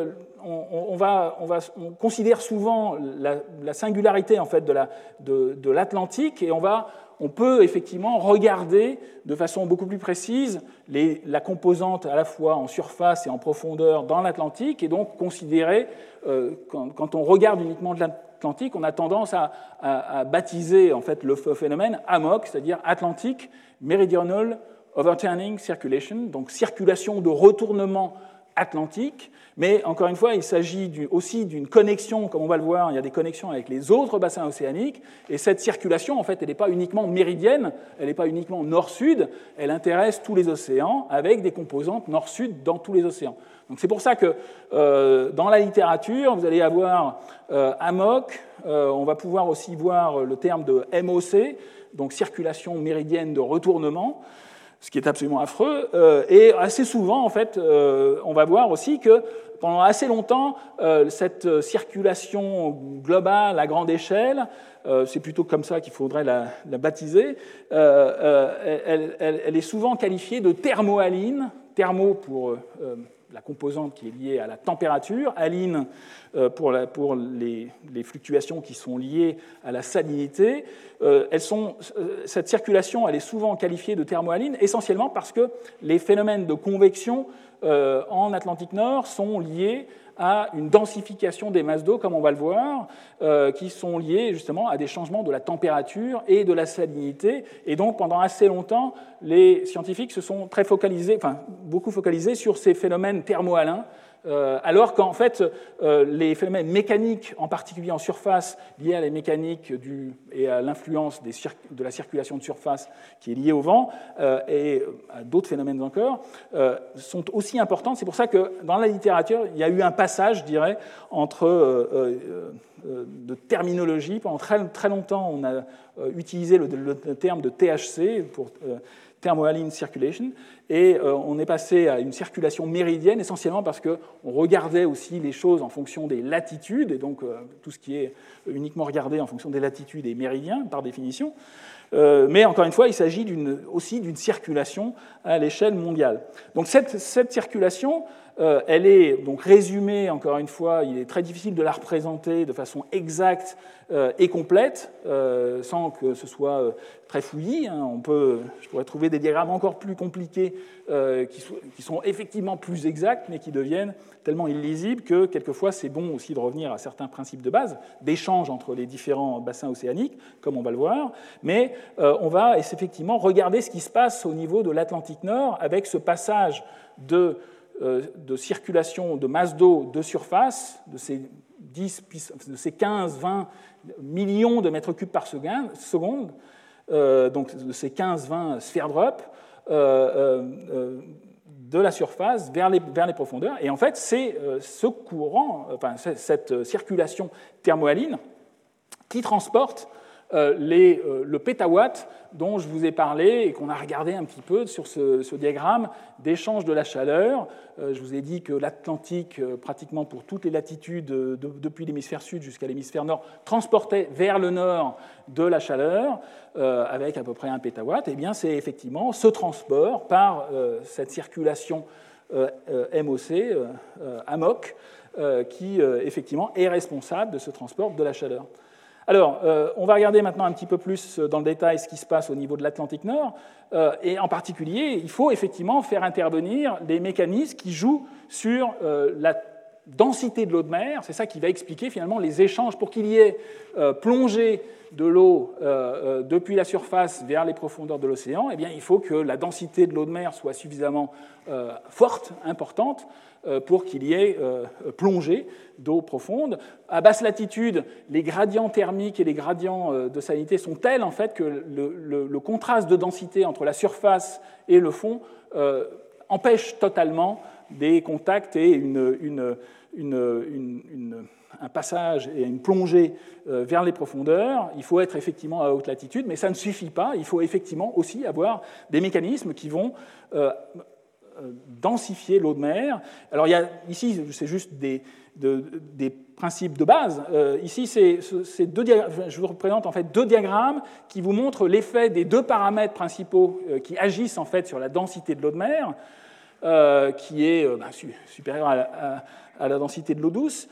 Speaker 1: on considère souvent la singularité en fait, de l'Atlantique et on peut effectivement regarder de façon beaucoup plus précise la composante à la fois en surface et en profondeur dans l'Atlantique et donc considérer, quand on regarde uniquement de l'Atlantique, on a tendance à baptiser en fait, le phénomène AMOC, c'est-à-dire Atlantic Meridional Overturning Circulation, donc circulation de retournement atlantique, mais encore une fois, il s'agit aussi d'une connexion, comme on va le voir, il y a des connexions avec les autres bassins océaniques, et cette circulation, en fait, elle n'est pas uniquement méridienne, elle n'est pas uniquement nord-sud, elle intéresse tous les océans, avec des composantes nord-sud dans tous les océans. Donc c'est pour ça que dans la littérature, vous allez avoir AMOC, on va pouvoir aussi voir le terme de MOC, donc circulation méridienne de retournement, ce qui est absolument affreux. Et assez souvent, en fait, on va voir aussi que pendant assez longtemps, cette circulation globale à grande échelle, c'est plutôt comme ça qu'il faudrait la baptiser, elle est souvent qualifiée de thermohaline, thermo pour la composante qui est liée à la température, haline pour les fluctuations qui sont liées à la salinité. Cette circulation, elle est souvent qualifiée de thermohaline, essentiellement parce que les phénomènes de convection en Atlantique Nord sont liés à une densification des masses d'eau, comme on va le voir, qui sont liées justement à des changements de la température et de la salinité. Et donc, pendant assez longtemps, les scientifiques se sont beaucoup focalisés sur ces phénomènes thermohalins alors qu'en fait, les phénomènes mécaniques, en particulier en surface, liés à la mécanique et à l'influence de la circulation de surface qui est liée au vent, et à d'autres phénomènes encore, sont aussi importantes. C'est pour ça que dans la littérature, il y a eu un passage, je dirais, entre de terminologie. Pendant très longtemps, on a utilisé le terme de THC pour Thermohaline Circulation, et on est passé à une circulation méridienne, essentiellement parce qu'on regardait aussi les choses en fonction des latitudes, et donc tout ce qui est uniquement regardé en fonction des latitudes est méridien, par définition. Mais encore une fois, il s'agit aussi d'une circulation à l'échelle mondiale. Donc cette circulation, elle est donc résumée, encore une fois, il est très difficile de la représenter de façon exacte et complète, sans que ce soit très fouillis. Je pourrais trouver des diagrammes encore plus compliqués qui sont effectivement plus exacts, mais qui deviennent tellement illisibles que quelquefois c'est bon aussi de revenir à certains principes de base, d'échange entre les différents bassins océaniques, comme on va le voir, mais on va effectivement regarder ce qui se passe au niveau de l'Atlantique Nord avec ce passage de circulation de masse d'eau de surface, de ces 15-20 millions de mètres cubes par seconde, donc de ces 15-20 sphères Drup, de la surface vers les profondeurs. Et en fait, c'est ce courant, cette circulation thermohaline qui transporte le pétawatt dont je vous ai parlé et qu'on a regardé un petit peu sur ce diagramme d'échange de la chaleur. Je vous ai dit que l'Atlantique, pratiquement pour toutes les latitudes, depuis l'hémisphère sud jusqu'à l'hémisphère nord, transportait vers le nord de la chaleur avec à peu près 1 pétawatt. Eh bien, c'est effectivement ce transport par cette circulation MOC, AMOC, qui effectivement est responsable de ce transport de la chaleur. Alors, on va regarder maintenant un petit peu plus dans le détail ce qui se passe au niveau de l'Atlantique Nord, et en particulier, il faut effectivement faire intervenir des mécanismes qui jouent sur la densité de l'eau de mer. C'est ça qui va expliquer finalement les échanges pour qu'il y ait plongée de l'eau depuis la surface vers les profondeurs de l'océan. Eh bien, il faut que la densité de l'eau de mer soit suffisamment forte, importante, pour qu'il y ait plongée d'eau profonde. À basse latitude, les gradients thermiques et les gradients de salinité sont tels en fait que le contraste de densité entre la surface et le fond empêche totalement des contacts et un passage et une plongée vers les profondeurs. Il faut être effectivement à haute latitude, mais ça ne suffit pas. Il faut effectivement aussi avoir des mécanismes qui vont densifier l'eau de mer. Alors ici, c'est juste des principes de base. Ici, je vous représente en fait deux diagrammes qui vous montrent l'effet des deux paramètres principaux qui agissent en fait sur la densité de l'eau de mer, qui est supérieure à la densité de l'eau douce,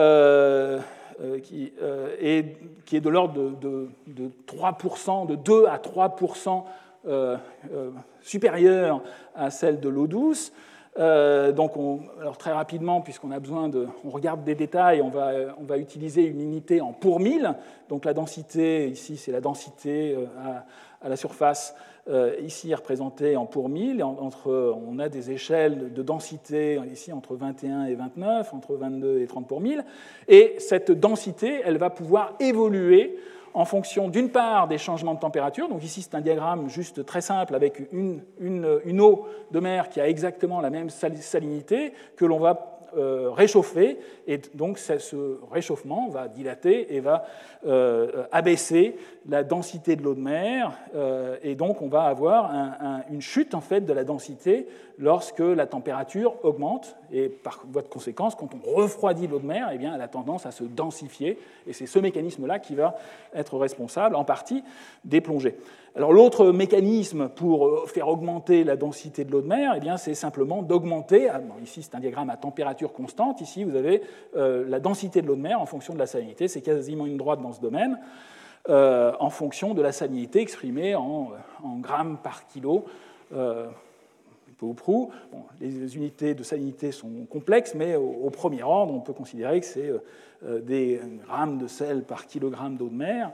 Speaker 1: qui est de l'ordre de 3%, de 2 à 3% supérieure à celle de l'eau douce. Donc, alors très rapidement, puisqu'on a besoin on regarde des détails, on va utiliser une unité en pour 1000. Donc la densité, ici, c'est la densité à la surface, ici représentée en pour 1000. On a des échelles de densité ici entre 21 et 29, entre 22 et 30 pour 1000. Et cette densité, elle va pouvoir évoluer en fonction d'une part des changements de température. Donc ici, c'est un diagramme juste très simple avec une eau de mer qui a exactement la même salinité que l'on va réchauffer, et donc ce réchauffement va dilater et va abaisser la densité de l'eau de mer, et donc on va avoir une chute en fait de la densité lorsque la température augmente, et par voie de conséquence, quand on refroidit l'eau de mer, eh bien, elle a tendance à se densifier, et c'est ce mécanisme-là qui va être responsable en partie des plongées. Alors l'autre mécanisme pour faire augmenter la densité de l'eau de mer, eh bien, c'est simplement d'augmenter, ici c'est un diagramme à température constante, ici vous avez la densité de l'eau de mer en fonction de la salinité, c'est quasiment une droite dans ce domaine, en fonction de la salinité exprimée en grammes par kilo, peu ou prou. Bon, les unités de salinité sont complexes, mais au premier ordre, on peut considérer que c'est des grammes de sel par kilogramme d'eau de mer,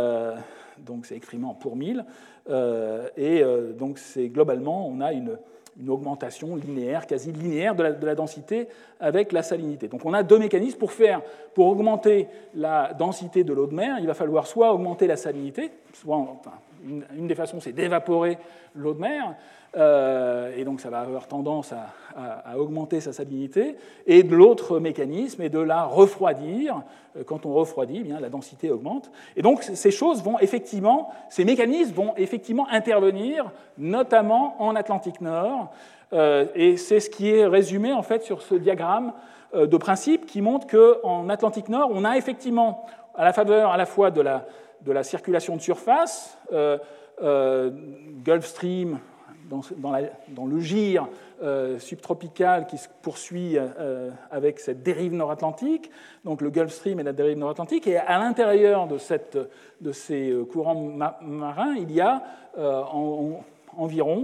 Speaker 1: donc c'est exprimé en pour 1000, et donc c'est globalement, on a une augmentation linéaire, quasi linéaire de la densité avec la salinité. Donc on a deux mécanismes pour augmenter la densité de l'eau de mer. Il va falloir soit augmenter la salinité, une des façons c'est d'évaporer l'eau de mer, et donc ça va avoir tendance à augmenter sa salinité, et de l'autre mécanisme est de la refroidir. Quand on refroidit, eh bien, la densité augmente. Et donc ces mécanismes vont effectivement intervenir, notamment en Atlantique Nord, et c'est ce qui est résumé en fait sur ce diagramme de principe qui montre qu'en Atlantique Nord, on a effectivement, à la faveur à la fois de la circulation de surface, Gulf Stream dans le gire subtropical qui se poursuit avec cette dérive nord-atlantique, donc le Gulf Stream et la dérive nord-atlantique, et à l'intérieur de ces courants marins, il y a environ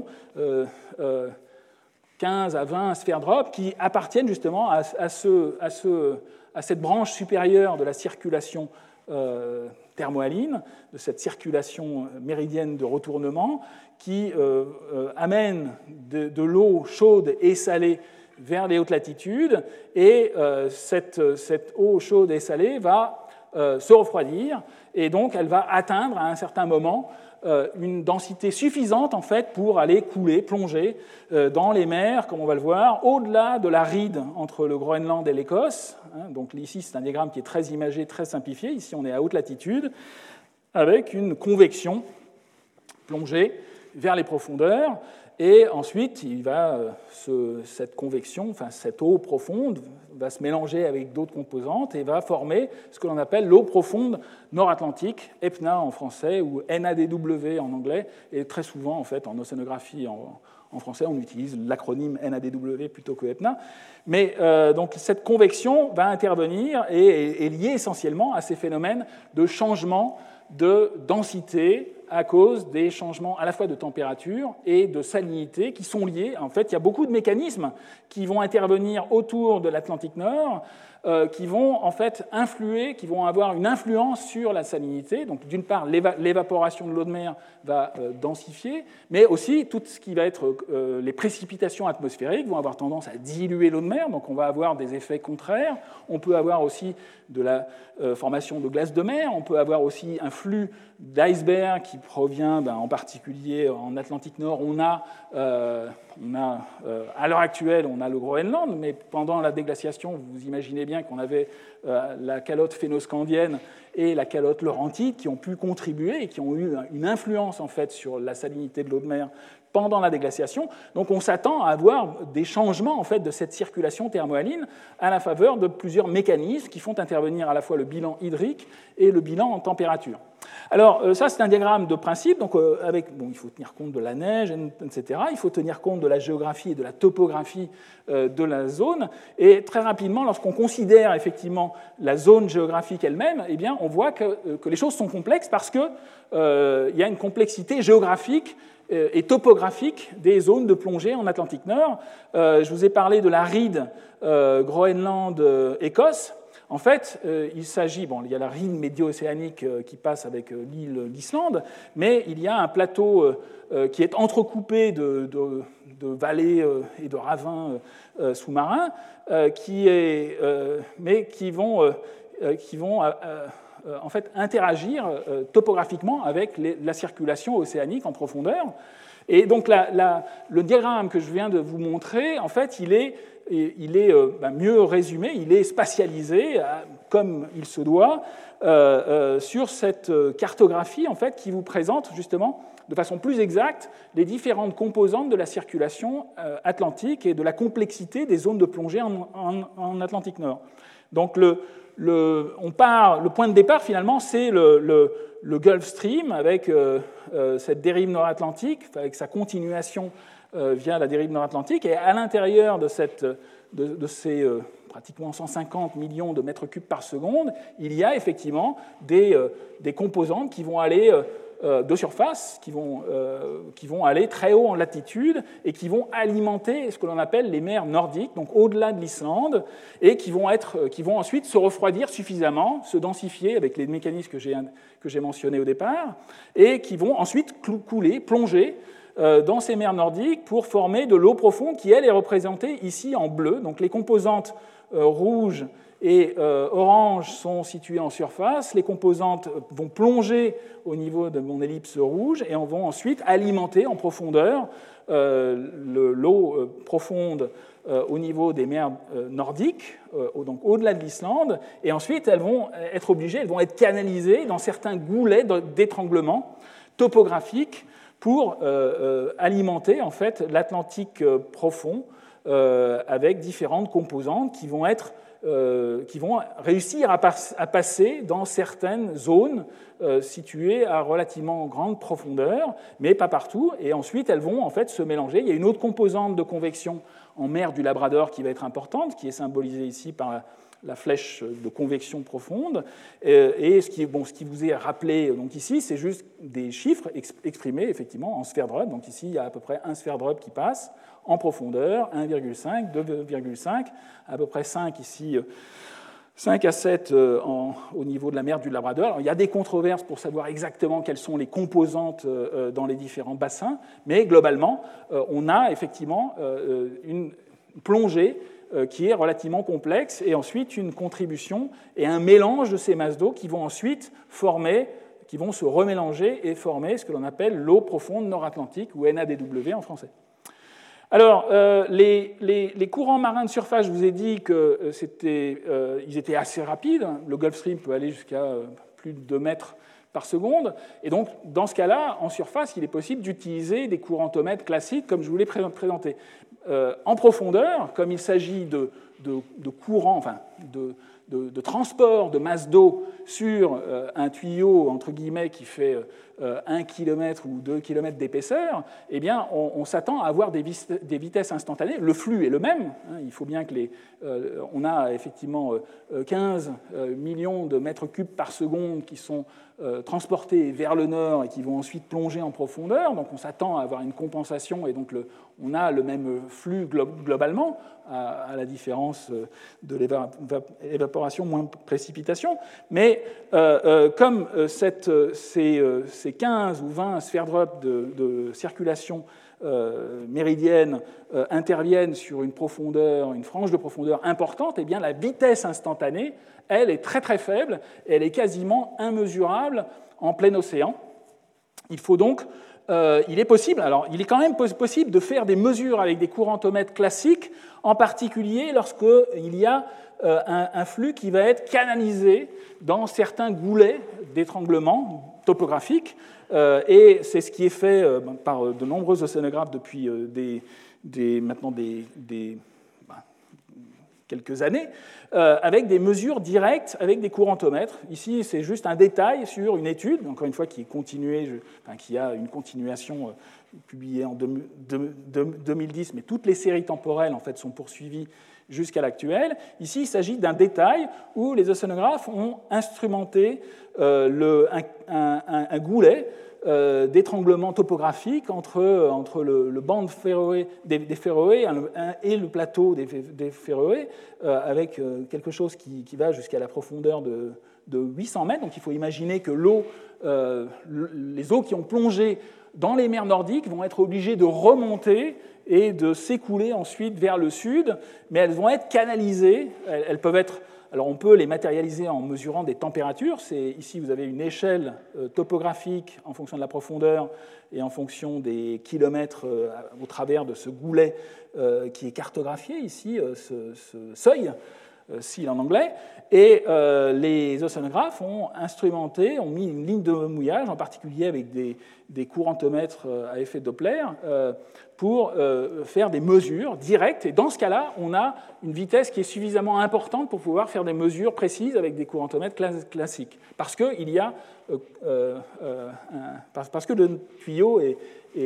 Speaker 1: 15 à 20 sphères drop qui appartiennent justement à cette branche supérieure de la circulation thermohaline, de cette circulation méridienne de retournement qui amène de l'eau chaude et salée vers les hautes latitudes, et cette eau chaude et salée va se refroidir, et donc elle va atteindre à un certain moment une densité suffisante en fait, pour aller couler, plonger dans les mers, comme on va le voir, au-delà de la ride entre le Groenland et l'Écosse. Donc ici, c'est un diagramme qui est très imagé, très simplifié. Ici, on est à haute latitude, avec une convection plongée vers les profondeurs. Et ensuite, cette convection, enfin cette eau profonde, va se mélanger avec d'autres composantes et va former ce que l'on appelle l'eau profonde nord-atlantique, EPNA en français ou NADW en anglais, et très souvent en fait en océanographie en français on utilise l'acronyme NADW plutôt que EPNA. Mais donc cette convection va intervenir et est liée essentiellement à ces phénomènes de changement de densité à cause des changements à la fois de température et de salinité qui sont liés. En fait, il y a beaucoup de mécanismes qui vont intervenir autour de l'Atlantique Nord, qui vont en fait influer, qui vont avoir une influence sur la salinité. Donc, d'une part, l'évaporation de l'eau de mer va densifier, mais aussi tout ce qui va être les précipitations atmosphériques vont avoir tendance à diluer l'eau de mer. Donc, on va avoir des effets contraires. On peut avoir aussi de la formation de glace de mer. On peut avoir aussi un flux d'iceberg qui provient, en particulier en Atlantique Nord. On a à l'heure actuelle, on a le Groenland, mais pendant la déglaciation, vous imaginez bien qu'on avait la calotte phénoscandienne et la calotte laurentide qui ont pu contribuer et qui ont eu une influence en fait sur la salinité de l'eau de mer pendant la déglaciation. Donc on s'attend à avoir des changements en fait, de cette circulation thermohaline à la faveur de plusieurs mécanismes qui font intervenir à la fois le bilan hydrique et le bilan en température. Alors ça c'est un diagramme de principe, donc il faut tenir compte de la neige, etc. Il faut tenir compte de la géographie et de la topographie de la zone, et très rapidement, lorsqu'on considère effectivement la zone géographique elle-même, eh bien, on voit que les choses sont complexes parce qu'il y a une complexité géographique et topographique des zones de plongée en Atlantique Nord. Je vous ai parlé de la ride Groenland-Écosse. En fait, il y a la ride médio-océanique qui passe avec l'île d'Islande, mais il y a un plateau qui est entrecoupé de vallées et de ravins sous-marins qui vont en fait interagir topographiquement avec la circulation océanique en profondeur. Et donc le diagramme que je viens de vous montrer, en fait, il est mieux résumé, il est spatialisé comme il se doit sur cette cartographie en fait, qui vous présente justement de façon plus exacte les différentes composantes de la circulation atlantique et de la complexité des zones de plongée en Atlantique Nord. Donc le point de départ finalement c'est le Gulf Stream avec cette dérive nord-atlantique, avec sa continuation via la dérive nord-atlantique, et à l'intérieur de ces pratiquement 150 millions de mètres cubes par seconde, il y a effectivement des composantes qui vont aller de surface, qui vont aller très haut en latitude et qui vont alimenter ce que l'on appelle les mers nordiques, donc au-delà de l'Islande, et qui vont ensuite se refroidir suffisamment, se densifier avec les mécanismes que j'ai mentionnés au départ, et qui vont ensuite couler, plonger dans ces mers nordiques pour former de l'eau profonde qui, elle, est représentée ici en bleu. Donc les composantes rouges et orange sont situées en surface. Les composantes vont plonger au niveau de mon ellipse rouge et vont ensuite alimenter en profondeur l'eau profonde au niveau des mers nordiques, donc au-delà de l'Islande, et ensuite elles vont être canalisées dans certains goulets d'étranglement topographique pour alimenter en fait l'Atlantique profond avec différentes composantes qui vont réussir à passer dans certaines zones situées à relativement grande profondeur, mais pas partout, et ensuite elles vont en fait se mélanger. Il y a une autre composante de convection en mer du Labrador qui va être importante, qui est symbolisée ici par la flèche de convection profonde, et ce qui vous est rappelé donc ici, c'est juste des chiffres exprimés effectivement en Sverdrup. Donc ici, il y a à peu près un Sverdrup qui passe en profondeur, 1,5, 2,5, à peu près 5 ici, 5 à 7 au niveau de la mer du Labrador. Alors, il y a des controverses pour savoir exactement quelles sont les composantes dans les différents bassins, mais globalement, on a effectivement une plongée qui est relativement complexe, et ensuite une contribution et un mélange de ces masses d'eau qui vont ensuite qui vont se remélanger et former ce que l'on appelle l'eau profonde nord-atlantique, ou NADW en français. Alors, les courants marins de surface, je vous ai dit qu'ils étaient assez rapides. Le Gulf Stream peut aller jusqu'à plus de 2 mètres par seconde. Et donc, dans ce cas-là, en surface, il est possible d'utiliser des courantomètres classiques, comme je vous l'ai présenté. En profondeur, comme il s'agit de courants, enfin de transport de masse d'eau sur un tuyau, entre guillemets, qui fait 1 km ou 2 km d'épaisseur, eh bien, on s'attend à avoir des vitesses instantanées. Le flux est le même. Il faut bien que on a effectivement 15 millions de mètres cubes par seconde qui sont transportés vers le nord et qui vont ensuite plonger en profondeur. Donc on s'attend à avoir une compensation, et donc on a le même flux globalement, à la différence de l'évaporation moins précipitation. Mais comme ces 15 ou 20 Sverdrup de circulation méridienne interviennent sur une frange de profondeur importante, eh bien la vitesse instantanée, elle, est très très faible, et elle est quasiment immesurable en plein océan. Il faut donc il est possible, alors il est quand même possible de faire des mesures avec des courantomètres classiques, en particulier lorsqu'il y a un flux qui va être canalisé dans certains goulets d'étranglement topographique, et c'est ce qui est fait par de nombreux océanographes depuis maintenant quelques années, avec des mesures directes avec des courantomètres. Ici, c'est juste un détail sur une étude, encore une fois, qui a une continuation publiée en 2010, mais toutes les séries temporelles en fait, sont poursuivies jusqu'à l'actuel. Ici, il s'agit d'un détail où les océanographes ont instrumenté un goulet d'étranglement topographique entre le banc de Féroé, des Féroé et le plateau des Féroé, avec quelque chose qui va jusqu'à la profondeur de 800 mètres. Donc il faut imaginer que les eaux qui ont plongé dans les mers nordiques vont être obligées de remonter et de s'écouler ensuite vers le sud, mais elles vont être canalisées. Elles peuvent être... Alors on peut les matérialiser en mesurant des températures. Ici, vous avez une échelle topographique en fonction de la profondeur et en fonction des kilomètres au travers de ce goulet qui est cartographié ici, ce seuil, SEAL en anglais. Et les océanographes ont mis une ligne de mouillage, en particulier avec des courantomètres à effet Doppler, pour faire des mesures directes. Et dans ce cas-là, on a une vitesse qui est suffisamment importante pour pouvoir faire des mesures précises avec des courantomètres classiques. Parce que le tuyau est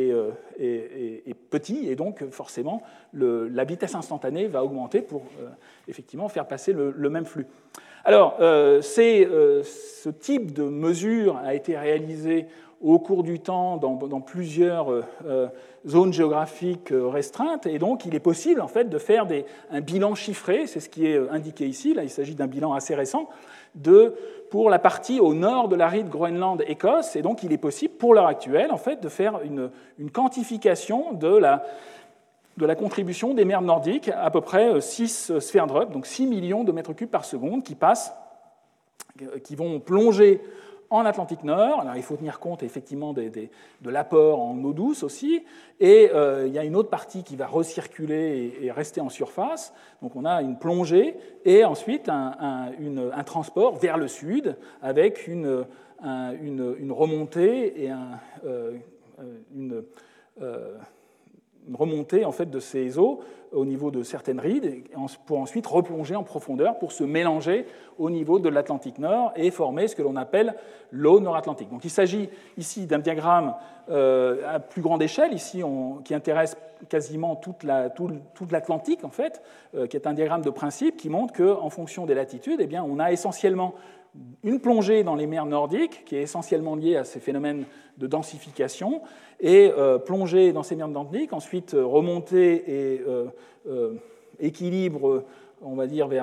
Speaker 1: petit, et donc forcément la vitesse instantanée va augmenter pour effectivement faire passer le même flux. Alors, ce type de mesure a été réalisé au cours du temps dans plusieurs zones géographiques restreintes, et donc il est possible en fait de faire un bilan chiffré, c'est ce qui est indiqué ici, là il s'agit d'un bilan assez récent, pour la partie au nord de l'aride Groenland-Écosse, et donc il est possible pour l'heure actuelle en fait de faire une quantification de la contribution des mers nordiques, à peu près 6 Sverdrup, donc 6 millions de mètres cubes par seconde qui vont plonger en Atlantique Nord. Alors, il faut tenir compte effectivement de l'apport en eau douce aussi, et il y a une autre partie qui va recirculer et rester en surface. Donc on a une plongée et ensuite un transport vers le sud avec une remontée et une remontée en fait, de ces eaux au niveau de certaines rides pour ensuite replonger en profondeur pour se mélanger au niveau de l'Atlantique Nord et former ce que l'on appelle l'eau nord-atlantique. Donc il s'agit ici d'un diagramme à plus grande échelle, ici qui intéresse quasiment toute l'Atlantique en fait, qui est un diagramme de principe qui montre qu'en fonction des latitudes, eh bien, on a essentiellement une plongée dans les mers nordiques, qui est essentiellement liée à ces phénomènes de densification, et plongée dans ces mers nordiques, ensuite remontée et équilibre, on va dire,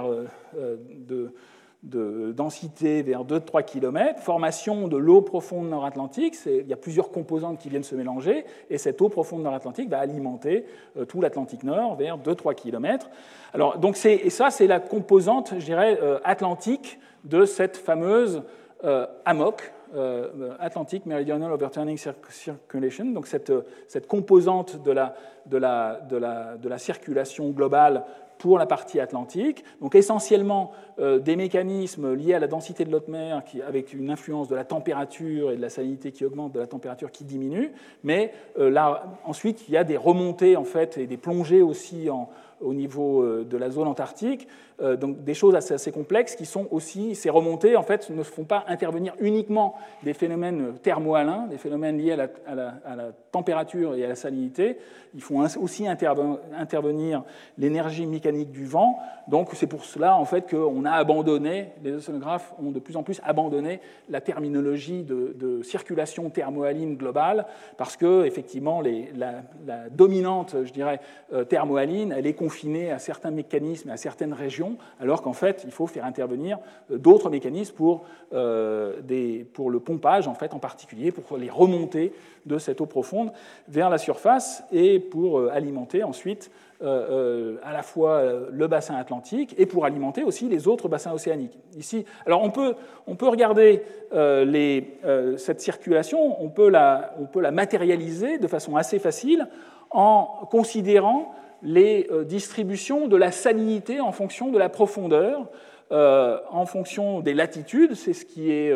Speaker 1: de densité vers 2-3 km, formation de l'eau profonde nord-atlantique, il y a plusieurs composantes qui viennent se mélanger, et cette eau profonde nord-atlantique va alimenter tout l'Atlantique Nord vers 2-3 km. Alors, donc et ça, c'est la composante, je dirais, atlantique de cette fameuse AMOC, Atlantic Meridional Overturning Circulation, donc cette composante de la circulation globale pour la partie atlantique, donc essentiellement des mécanismes liés à la densité de l'eau de mer avec une influence de la température et de la salinité qui augmente, de la température qui diminue, mais là, ensuite il y a des remontées en fait, et des plongées aussi au niveau de la zone antarctique, donc des choses assez complexes qui sont aussi, ces remontées en fait ne font pas intervenir uniquement des phénomènes thermohalins, des phénomènes liés à la température et à la salinité, ils font aussi intervenir l'énergie mécanique du vent, donc c'est pour cela en fait qu'on a abandonné, les océanographes ont de plus en plus abandonné la terminologie de circulation thermohaline globale, parce que effectivement la dominante, je dirais, thermohaline, elle est confinée à certains mécanismes, à certaines régions, alors qu'en fait, il faut faire intervenir d'autres mécanismes pour le pompage, en fait, en particulier, pour les remontées de cette eau profonde vers la surface et pour alimenter ensuite à la fois le bassin atlantique et pour alimenter aussi les autres bassins océaniques. Ici, alors on peut regarder cette circulation, on peut la matérialiser de façon assez facile en considérant les distributions de la salinité en fonction de la profondeur, en fonction des latitudes. C'est ce qui est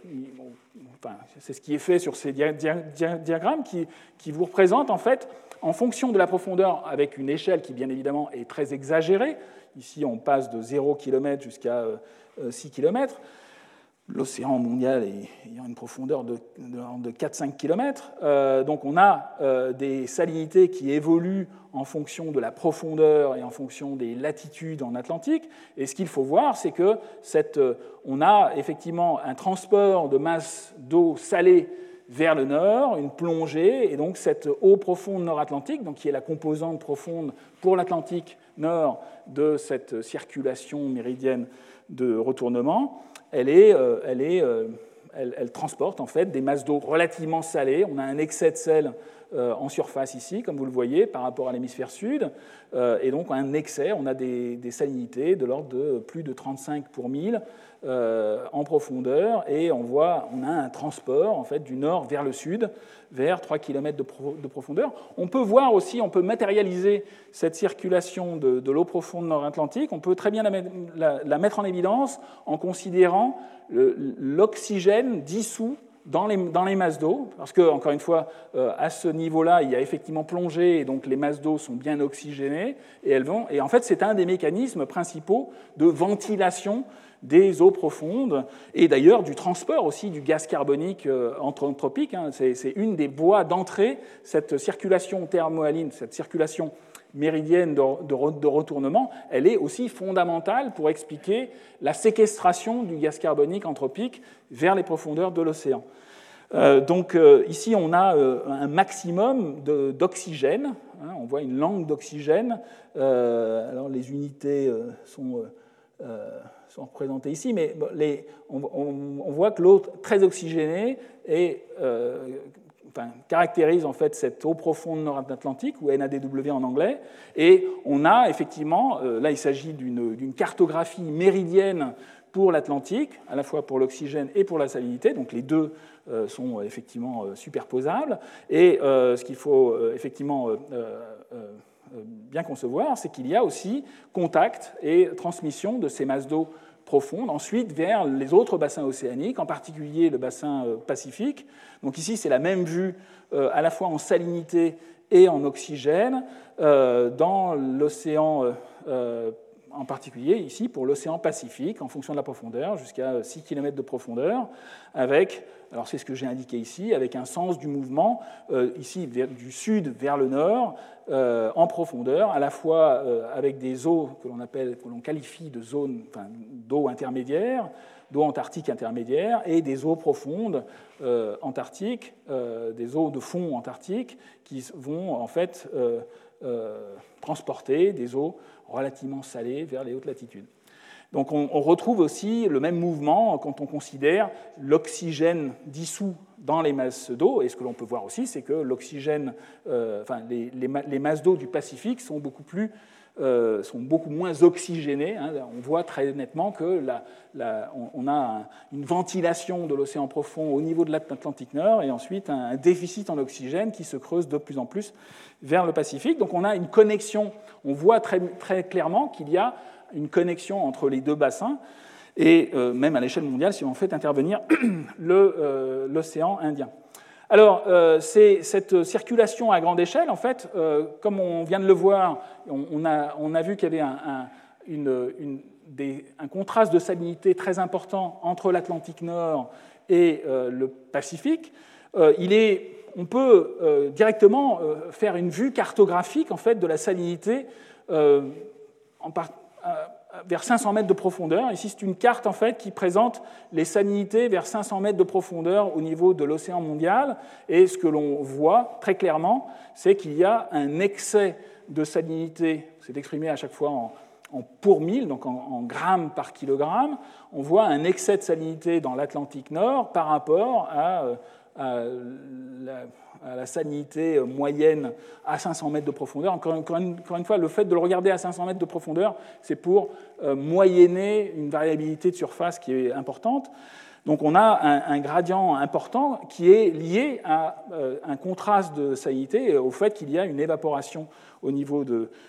Speaker 1: fait sur ces diagrammes qui vous représentent en fait, en fonction de la profondeur, avec une échelle qui bien évidemment est très exagérée. Ici, on passe de 0 km jusqu'à 6 km. L'océan mondial ayant une profondeur de 4-5 km. Donc on a des salinités qui évoluent en fonction de la profondeur et en fonction des latitudes en Atlantique. Et ce qu'il faut voir, c'est que on a effectivement un transport de masse d'eau salée vers le nord, une plongée, et donc cette eau profonde nord-atlantique, donc qui est la composante profonde pour l'Atlantique Nord de cette circulation méridienne de retournement, elle transporte en fait des masses d'eau relativement salées. On a un excès de sel en surface ici, comme vous le voyez, par rapport à l'hémisphère sud, et donc un excès, on a des salinités de l'ordre de plus de 35 pour 1000 en profondeur, et on a un transport en fait, du nord vers le sud, vers 3 km de profondeur. On peut voir aussi, on peut matérialiser cette circulation de l'eau profonde nord-atlantique, on peut très bien la mettre en évidence en considérant l'oxygène dissous dans les masses d'eau, parce que, encore une fois, à ce niveau-là, il y a effectivement plongée, et donc les masses d'eau sont bien oxygénées, et en fait, c'est un des mécanismes principaux de ventilation des eaux profondes, et d'ailleurs du transport aussi du gaz carbonique anthropique. C'est une des voies d'entrée, cette circulation thermohaline, cette circulation méridienne de retournement, elle est aussi fondamentale pour expliquer la séquestration du gaz carbonique anthropique vers les profondeurs de l'océan. Donc ici, on a un maximum d'oxygène. On voit une langue d'oxygène. Alors les unités sont représentées ici, mais on voit que l'eau très oxygénée caractérise en fait cette eau profonde nord-atlantique, ou NADW en anglais, et on a effectivement, là il s'agit d'une cartographie méridienne pour l'Atlantique, à la fois pour l'oxygène et pour la salinité, donc les deux sont effectivement superposables, et ce qu'il faut effectivement bien concevoir, c'est qu'il y a aussi contact et transmission de ces masses d'eau profondes, ensuite vers les autres bassins océaniques, en particulier le bassin Pacifique. Donc ici, c'est la même vue à la fois en salinité et en oxygène dans l'océan, en particulier ici pour l'océan Pacifique, en fonction de la profondeur, jusqu'à 6 km de profondeur, avec, alors c'est ce que j'ai indiqué ici, avec un sens du mouvement, ici du sud vers le nord, en profondeur, à la fois avec des eaux que l'on qualifie de zones, d'eau intermédiaire, d'eau antarctique intermédiaire, et des eaux profondes antarctiques, des eaux de fond antarctiques, qui vont en fait transporter des eaux relativement salées vers les hautes latitudes. Donc on retrouve aussi le même mouvement quand on considère l'oxygène dissous dans les masses d'eau, et ce que l'on peut voir aussi, c'est que l'oxygène, les masses d'eau du Pacifique sont beaucoup moins oxygénées. On voit très nettement que on a une ventilation de l'océan profond au niveau de l'Atlantique Nord, et ensuite un déficit en oxygène qui se creuse de plus en plus vers le Pacifique. Donc on a une connexion, on voit très, très clairement qu'il y a une connexion entre les deux bassins, et même à l'échelle mondiale, si on fait intervenir l'océan Indien. Alors, cette circulation à grande échelle, en fait, comme on vient de le voir, on a vu qu'il y avait un contraste de salinité très important entre l'Atlantique Nord et le Pacifique. On peut directement faire une vue cartographique en fait, de la salinité vers 500 mètres de profondeur. Ici, c'est une carte en fait, qui présente les salinités vers 500 mètres de profondeur au niveau de l'océan mondial. Et ce que l'on voit très clairement, c'est qu'il y a un excès de salinité, c'est exprimé à chaque fois en pour 1000, donc en grammes par kilogramme. On voit un excès de salinité dans l'Atlantique Nord par rapport à la salinité moyenne à 500 mètres de profondeur. Encore une fois, le fait de le regarder à 500 mètres de profondeur, c'est pour moyenner une variabilité de surface qui est importante. Donc on a un gradient important qui est lié à un contraste de salinité, au fait qu'il y a une évaporation au niveau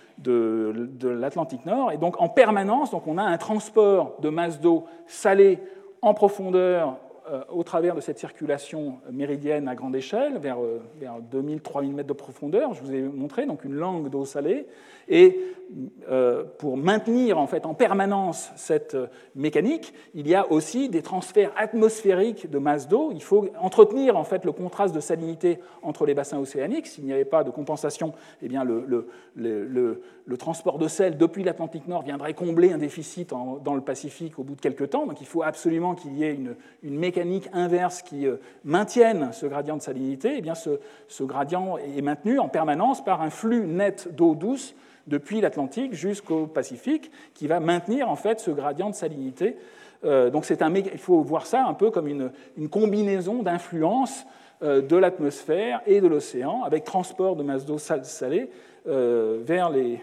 Speaker 1: de l'Atlantique Nord. Et donc en permanence, on a un transport de masse d'eau salée en profondeur au travers de cette circulation méridienne à grande échelle, vers 2000-3000 mètres de profondeur, je vous ai montré, donc une langue d'eau salée, et pour maintenir en fait en permanence cette mécanique, il y a aussi des transferts atmosphériques de masse d'eau. Il faut entretenir en fait le contraste de salinité entre les bassins océaniques. S'il n'y avait pas de compensation, eh bien le transport de sel depuis l'Atlantique Nord viendrait combler un déficit dans le Pacifique au bout de quelques temps. Donc il faut absolument qu'il y ait une mécanique inverse qui maintienne ce gradient de salinité. Eh bien ce gradient est maintenu en permanence par un flux net d'eau douce depuis l'Atlantique jusqu'au Pacifique, qui va maintenir en fait ce gradient de salinité. Donc il faut voir ça un peu comme une combinaison d'influences de l'atmosphère et de l'océan, avec transport de masse d'eau salée vers les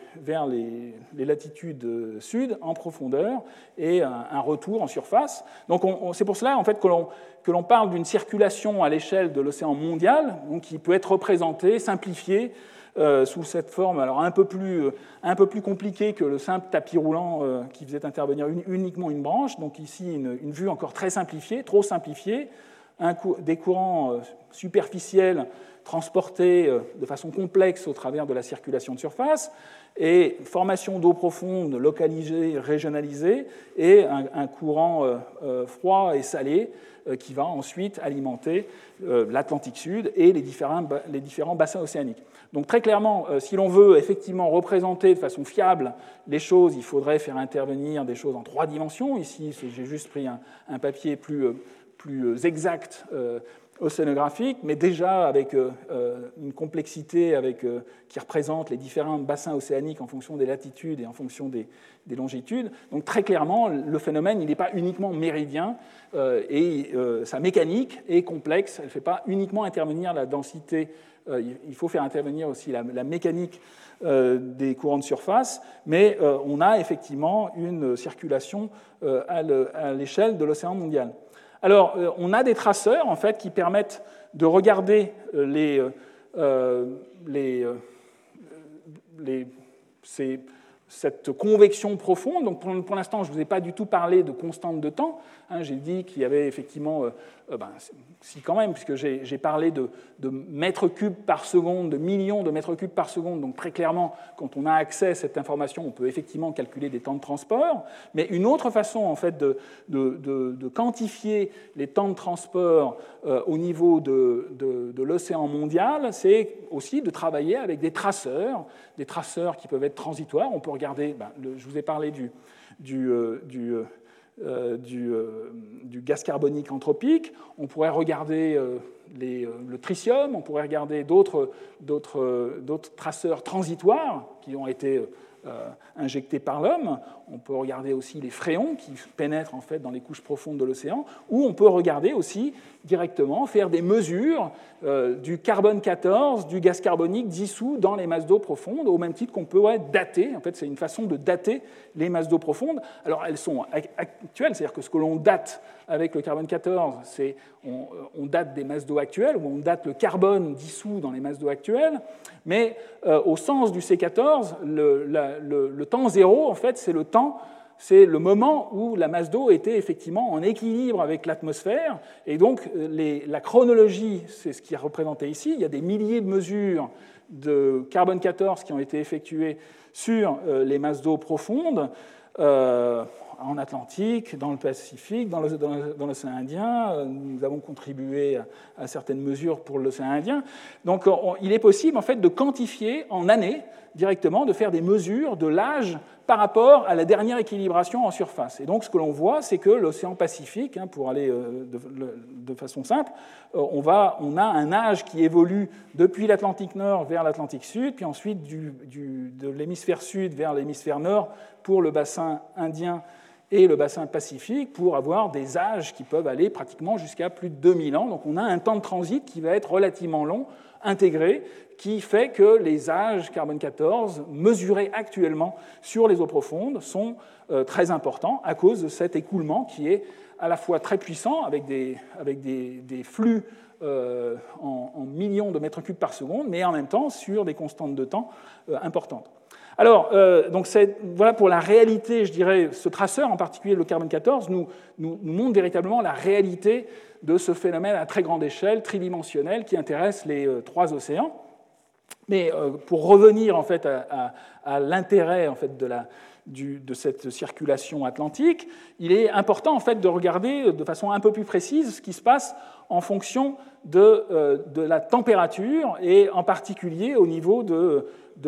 Speaker 1: latitudes sud en profondeur et un retour en surface. Donc c'est pour cela en fait, que l'on parle d'une circulation à l'échelle de l'océan mondial, donc, qui peut être représentée, simplifiée, sous cette forme alors un peu plus compliquée que le simple tapis roulant qui faisait intervenir uniquement une branche. Donc ici, une vue encore très simplifiée, trop simplifiée, des courants superficiels transportés de façon complexe au travers de la circulation de surface, et formation d'eau profonde localisée, régionalisée, et un courant froid et salé qui va ensuite alimenter l'Atlantique Sud et les différents bassins océaniques. Donc très clairement, si l'on veut effectivement représenter de façon fiable les choses, il faudrait faire intervenir des choses en 3 dimensions. Ici, j'ai juste pris un papier plus exact océanographique, mais déjà avec une complexité qui représente les différents bassins océaniques en fonction des latitudes et en fonction des longitudes. Donc très clairement, le phénomène n'est pas uniquement méridien et sa mécanique est complexe. Elle ne fait pas uniquement intervenir la densité, il faut faire intervenir aussi la mécanique des courants de surface, mais on a effectivement une circulation à l'échelle de l'océan mondial. Alors, on a des traceurs en fait, qui permettent de regarder cette convection profonde. Donc, pour l'instant, je ne vous ai pas du tout parlé de constante de temps. J'ai dit qu'il y avait effectivement, si quand même, puisque j'ai parlé de mètres cubes par seconde, de millions de mètres cubes par seconde. Donc très clairement, quand on a accès à cette information, on peut effectivement calculer des temps de transport. Mais une autre façon en fait de quantifier les temps de transport au niveau de l'océan mondial, c'est aussi de travailler avec des traceurs qui peuvent être transitoires. On peut regarder, je vous ai parlé du gaz carbonique anthropique, on pourrait regarder le tritium, on pourrait regarder d'autres traceurs transitoires qui ont été injectés par l'homme, on peut regarder aussi les fréons qui pénètrent en fait dans les couches profondes de l'océan, ou on peut regarder aussi directement, faire des mesures du carbone 14, du gaz carbonique dissous dans les masses d'eau profondes, au même titre qu'on peut dater. En fait, c'est une façon de dater les masses d'eau profondes. Alors, elles sont actuelles, c'est-à-dire que ce que l'on date avec le carbone 14, c'est on date des masses d'eau actuelles, ou on date le carbone dissous dans les masses d'eau actuelles, mais au sens du C14, le temps zéro, en fait, c'est le moment où la masse d'eau était effectivement en équilibre avec l'atmosphère. Et donc, la chronologie, c'est ce qui est représenté ici. Il y a des milliers de mesures de carbone 14 qui ont été effectuées sur les masses d'eau profondes, en Atlantique, dans le Pacifique, dans l'océan Indien. Nous avons contribué à certaines mesures pour l'océan Indien. Donc, il est possible, en fait, de quantifier en années directement, de faire des mesures de l'âge par rapport à la dernière équilibration en surface. Et donc, ce que l'on voit, c'est que l'océan Pacifique, pour aller de façon simple, on a un âge qui évolue depuis l'Atlantique Nord vers l'Atlantique Sud, puis ensuite de l'hémisphère sud vers l'hémisphère nord pour le bassin indien et le bassin pacifique, pour avoir des âges qui peuvent aller pratiquement jusqu'à plus de 2000 ans. Donc on a un temps de transit qui va être relativement long, intégré, qui fait que les âges carbone 14 mesurés actuellement sur les eaux profondes sont très importants à cause de cet écoulement qui est à la fois très puissant, avec des flux en millions de mètres cubes par seconde, mais en même temps sur des constantes de temps importantes. Alors, donc voilà pour la réalité, je dirais, ce traceur, en particulier le carbone 14, nous montre véritablement la réalité de ce phénomène à très grande échelle, tridimensionnel, qui intéresse les trois océans. Mais pour revenir en fait à l'intérêt en fait de cette circulation atlantique, il est important en fait de regarder de façon un peu plus précise ce qui se passe en fonction de la température et en particulier au niveau de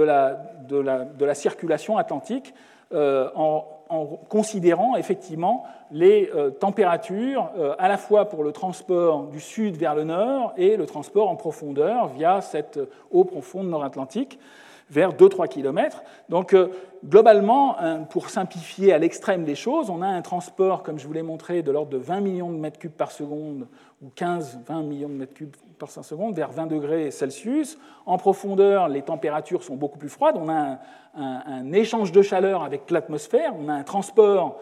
Speaker 1: la circulation atlantique en considérant effectivement les températures à la fois pour le transport du sud vers le nord et le transport en profondeur via cette eau profonde nord-atlantique vers 2-3 km. Donc, globalement, pour simplifier à l'extrême les choses, on a un transport, comme je vous l'ai montré, de l'ordre de 20 millions de mètres cubes par seconde, ou 15-20 millions de mètres cubes par seconde, vers 20 degrés Celsius. En profondeur, les températures sont beaucoup plus froides. On a un échange de chaleur avec l'atmosphère, on a un transport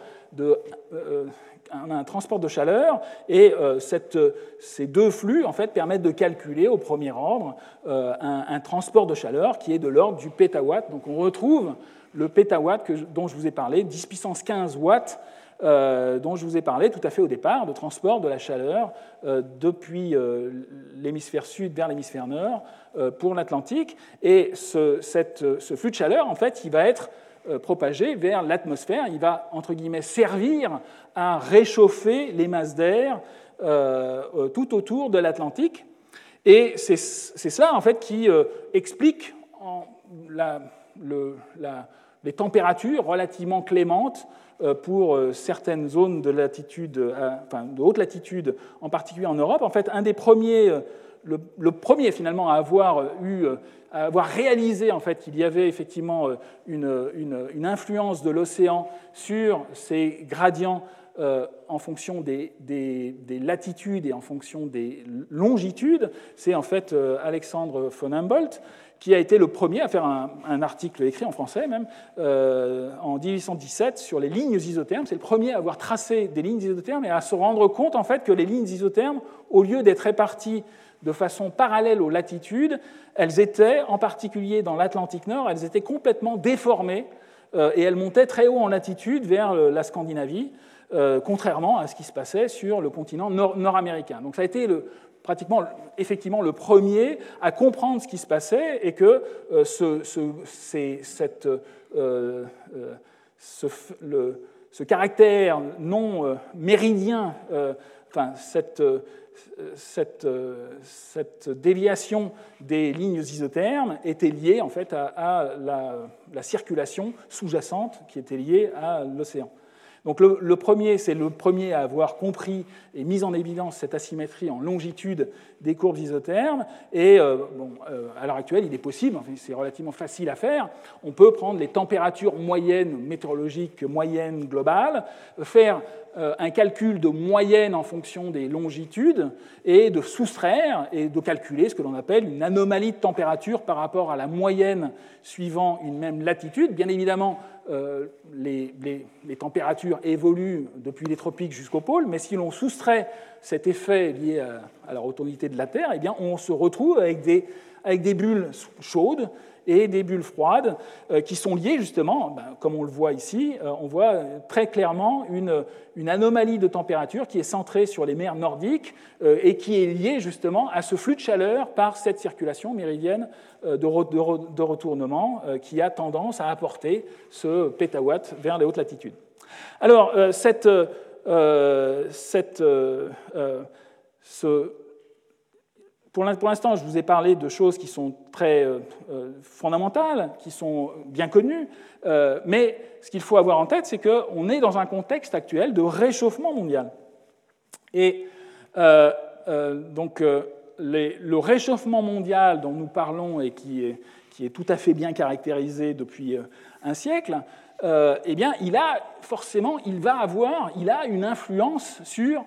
Speaker 1: de chaleur, et ces deux flux en fait, permettent de calculer au premier ordre un transport de chaleur qui est de l'ordre du pétawatt. Donc on retrouve le pétawatt dont je vous ai parlé, 10 puissance 15 watts, dont je vous ai parlé tout à fait au départ, de transport de la chaleur depuis l'hémisphère sud vers l'hémisphère nord pour l'Atlantique. Et ce flux de chaleur, en fait, il va être propagé vers l'atmosphère, il va, entre guillemets, servir à réchauffer les masses d'air tout autour de l'Atlantique. Et c'est cela, en fait, qui explique les températures relativement clémentes pour certaines zones de latitude, enfin, de haute latitude, en particulier en Europe. En fait, un des premiers, le premier finalement à avoir réalisé en fait, qu'il y avait effectivement une influence de l'océan sur ces gradients en fonction des latitudes et en fonction des longitudes, c'est en fait Alexandre von Humboldt, qui a été le premier à faire un article écrit en français même, en 1817 sur les lignes isothermes. C'est le premier à avoir tracé des lignes isothermes et à se rendre compte en fait que les lignes isothermes, au lieu d'être réparties de façon parallèle aux latitudes, elles étaient, en particulier dans l'Atlantique Nord, elles étaient complètement déformées et elles montaient très haut en latitude vers la Scandinavie, contrairement à ce qui se passait sur le continent nord-américain. Donc ça a été pratiquement, effectivement, le premier à comprendre ce qui se passait et que ce caractère non méridien, enfin, cette déviation des lignes isothermes était liée en fait à la circulation sous-jacente qui était liée à l'océan. Donc le premier, c'est le premier à avoir compris et mis en évidence cette asymétrie en longitude des courbes isothermes. Et à l'heure actuelle, il est possible, c'est relativement facile à faire, on peut prendre les températures moyennes météorologiques moyennes globales, faire un calcul de moyenne en fonction des longitudes et de soustraire et de calculer ce que l'on appelle une anomalie de température par rapport à la moyenne suivant une même latitude. Bien évidemment, les températures évoluent depuis les tropiques jusqu'au pôle, mais si l'on soustrait cet effet lié à la rotondité de la Terre, eh bien, on se retrouve avec des bulles chaudes et des bulles froides qui sont liées justement, comme on le voit ici, on voit très clairement une anomalie de température qui est centrée sur les mers nordiques et qui est liée justement à ce flux de chaleur par cette circulation méridienne de retournement qui a tendance à apporter ce pétawatt vers les hautes latitudes. Alors, pour l'instant, je vous ai parlé de choses qui sont très fondamentales, qui sont bien connues, mais ce qu'il faut avoir en tête, c'est qu'on est dans un contexte actuel de réchauffement mondial. Et donc, le réchauffement mondial dont nous parlons et qui est tout à fait bien caractérisé depuis un siècle, eh bien, il a une influence sur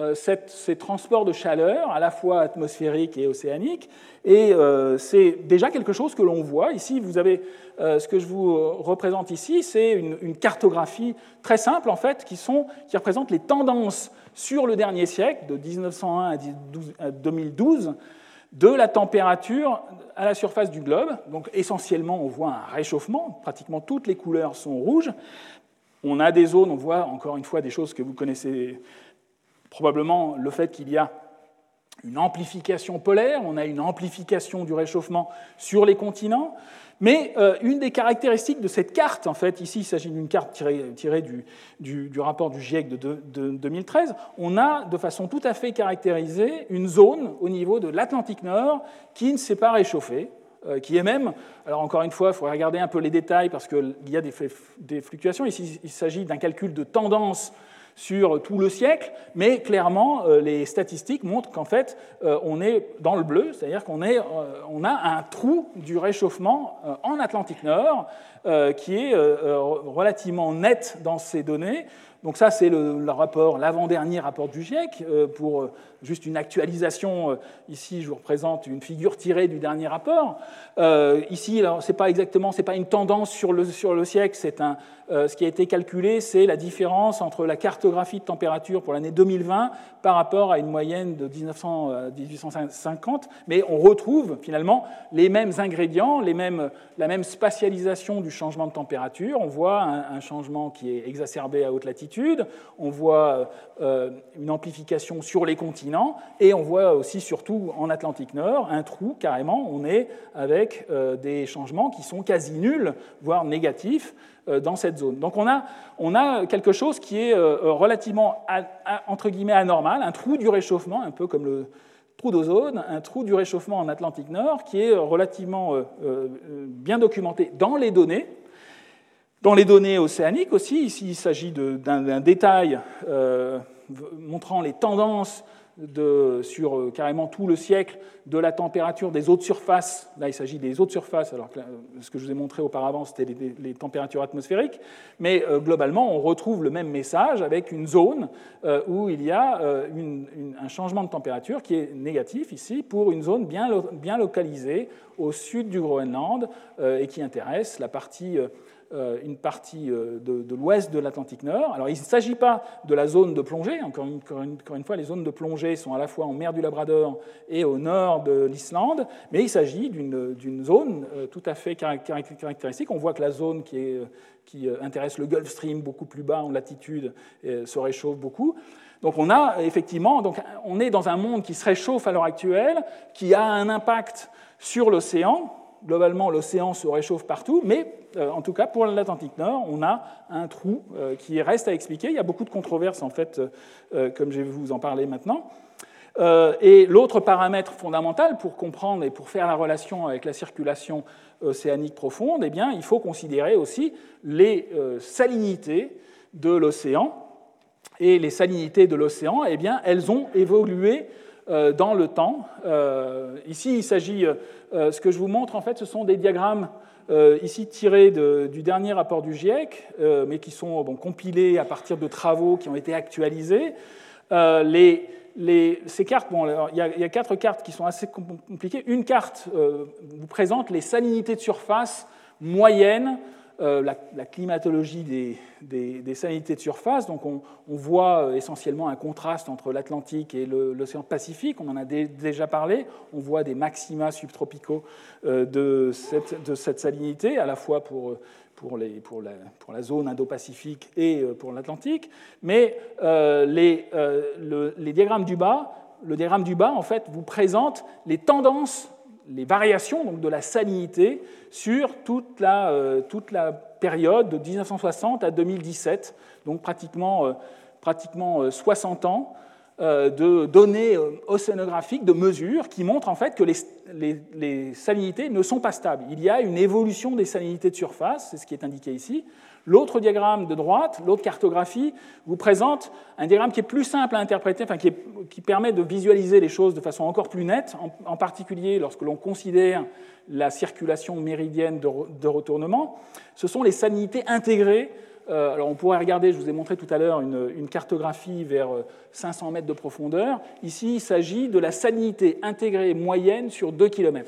Speaker 1: ces transports de chaleur, à la fois atmosphérique et océanique, et c'est déjà quelque chose que l'on voit. Ici, vous avez ce que je vous représente ici, c'est une cartographie très simple, en fait, qui représente les tendances sur le dernier siècle, de 1901 à 2012, de la température à la surface du globe. Donc, essentiellement, on voit un réchauffement, pratiquement toutes les couleurs sont rouges. On a des zones, on voit encore une fois des choses que vous connaissez probablement, le fait qu'il y a une amplification polaire, on a une amplification du réchauffement sur les continents, mais une des caractéristiques de cette carte, en fait, ici il s'agit d'une carte tirée du rapport du GIEC de 2013, on a de façon tout à fait caractérisée une zone au niveau de l'Atlantique Nord qui ne s'est pas réchauffée, qui est même, alors encore une fois, il faut regarder un peu les détails parce qu'il y a des fluctuations, ici il s'agit d'un calcul de tendance sur tout le siècle, mais clairement, les statistiques montrent qu'en fait, on est dans le bleu, c'est-à-dire qu'on a un trou du réchauffement en Atlantique Nord qui est relativement net dans ces données. Donc ça, c'est le rapport, l'avant-dernier rapport du GIEC, pour juste une actualisation. Ici, je vous représente une figure tirée du dernier rapport. Ici, c'est pas une tendance sur le siècle, ce qui a été calculé, c'est la différence entre la cartographie de température pour l'année 2020 par rapport à une moyenne de 1900 à 1850, mais on retrouve finalement les mêmes ingrédients, la même spatialisation du changement de température. On voit un changement qui est exacerbé à haute latitude, on voit une amplification sur les continents, et on voit aussi, surtout en Atlantique Nord, un trou, carrément, on est avec des changements qui sont quasi nuls, voire négatifs, dans cette zone. Donc on a quelque chose qui est relativement, entre guillemets, anormal, un trou du réchauffement, un peu comme le trou d'ozone, un trou du réchauffement en Atlantique Nord qui est relativement bien documenté dans les données. Dans les données océaniques aussi, ici il s'agit d'un détail montrant les tendances sur carrément tout le siècle de la température des eaux de surface. Là, il s'agit des eaux de surface, alors que ce que je vous ai montré auparavant, c'était les températures atmosphériques. Mais globalement, on retrouve le même message avec une zone où il y a un changement de température qui est négatif ici pour une zone bien localisée au sud du Groenland et qui intéresse une partie de l'ouest de l'Atlantique Nord. Alors, il ne s'agit pas de la zone de plongée. Encore une fois, les zones de plongée sont à la fois en mer du Labrador et au nord de l'Islande, mais il s'agit d'une zone tout à fait caractéristique. On voit que la zone qui intéresse le Gulf Stream beaucoup plus bas en latitude se réchauffe beaucoup. Donc on a effectivement, on est dans un monde qui se réchauffe à l'heure actuelle, qui a un impact sur l'océan. Globalement, l'océan se réchauffe partout, mais en tout cas, pour l'Atlantique Nord, on a un trou qui reste à expliquer. Il y a beaucoup de controverses, en fait, comme je vais vous en parler maintenant. Et l'autre paramètre fondamental pour comprendre et pour faire la relation avec la circulation océanique profonde, eh bien, il faut considérer aussi les salinités de l'océan. Et les salinités de l'océan, eh bien, elles ont évolué dans le temps. Ici, il s'agit, ce que je vous montre, en fait, ce sont des diagrammes ici tirés du dernier rapport du GIEC, mais qui sont compilés à partir de travaux qui ont été actualisés. Ces cartes, il y a 4 cartes qui sont assez compliquées. Une carte vous présente les salinités de surface moyennes, la climatologie des salinités de surface. Donc on voit essentiellement un contraste entre l'Atlantique et l'océan Pacifique, on en a déjà parlé. On voit des maxima subtropicaux de cette salinité, à la fois pour la zone Indo-Pacifique et pour l'Atlantique. Mais les diagrammes du bas, le diagramme du bas, en fait, vous présente les tendances, les variations donc, de la salinité sur toute la période de 1960 à 2017, donc pratiquement 60 ans de données océanographiques, de mesures, qui montrent en fait que les salinités ne sont pas stables. Il y a une évolution des salinités de surface, c'est ce qui est indiqué ici. L'autre diagramme de droite, l'autre cartographie, vous présente un diagramme qui est plus simple à interpréter, enfin qui permet de visualiser les choses de façon encore plus nette, en particulier lorsque l'on considère la circulation méridienne de retournement. Ce sont les salinités intégrées. Alors on pourrait regarder, je vous ai montré tout à l'heure une cartographie vers 500 mètres de profondeur. Ici, il s'agit de la salinité intégrée moyenne sur 2 km.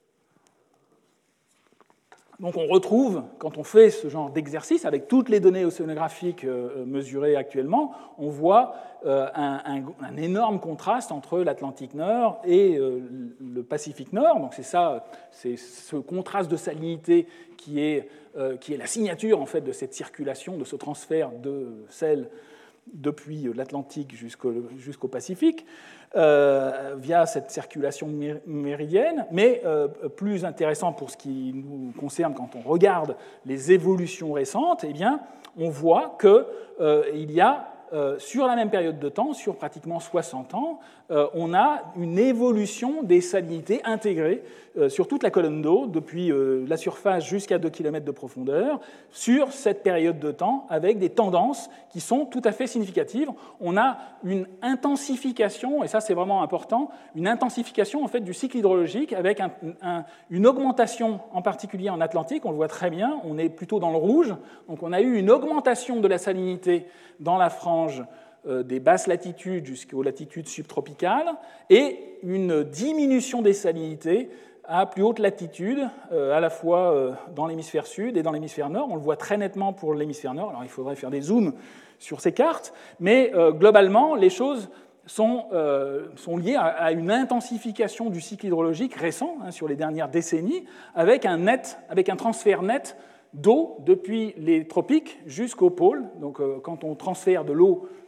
Speaker 1: Donc on retrouve, quand on fait ce genre d'exercice, avec toutes les données océanographiques mesurées actuellement, on voit un énorme contraste entre l'Atlantique Nord et le Pacifique Nord. Donc c'est ce contraste de salinité qui est la signature en fait, de cette circulation, de ce transfert de sel depuis l'Atlantique jusqu'au Pacifique, via cette circulation méridienne, mais plus intéressant pour ce qui nous concerne quand on regarde les évolutions récentes, eh bien, on voit qu'il y a, sur la même période de temps, sur pratiquement 60 ans, on a une évolution des salinités intégrées sur toute la colonne d'eau, depuis la surface jusqu'à 2 km de profondeur, sur cette période de temps, avec des tendances qui sont tout à fait significatives. On a une intensification, et ça c'est vraiment important, une intensification en fait, du cycle hydrologique, avec une augmentation, en particulier en Atlantique, on le voit très bien, on est plutôt dans le rouge, donc on a eu une augmentation de la salinité dans la frange des basses latitudes jusqu'aux latitudes subtropicales, et une diminution des salinités à plus haute latitude, à la fois dans l'hémisphère sud et dans l'hémisphère nord. On le voit très nettement pour l'hémisphère nord. Alors il faudrait faire des zooms sur ces cartes, mais globalement, les choses sont liées à une intensification du cycle hydrologique récent, sur les dernières décennies, avec un transfert net d'eau depuis les tropiques jusqu'au pôle. Donc quand on transfère de l'eau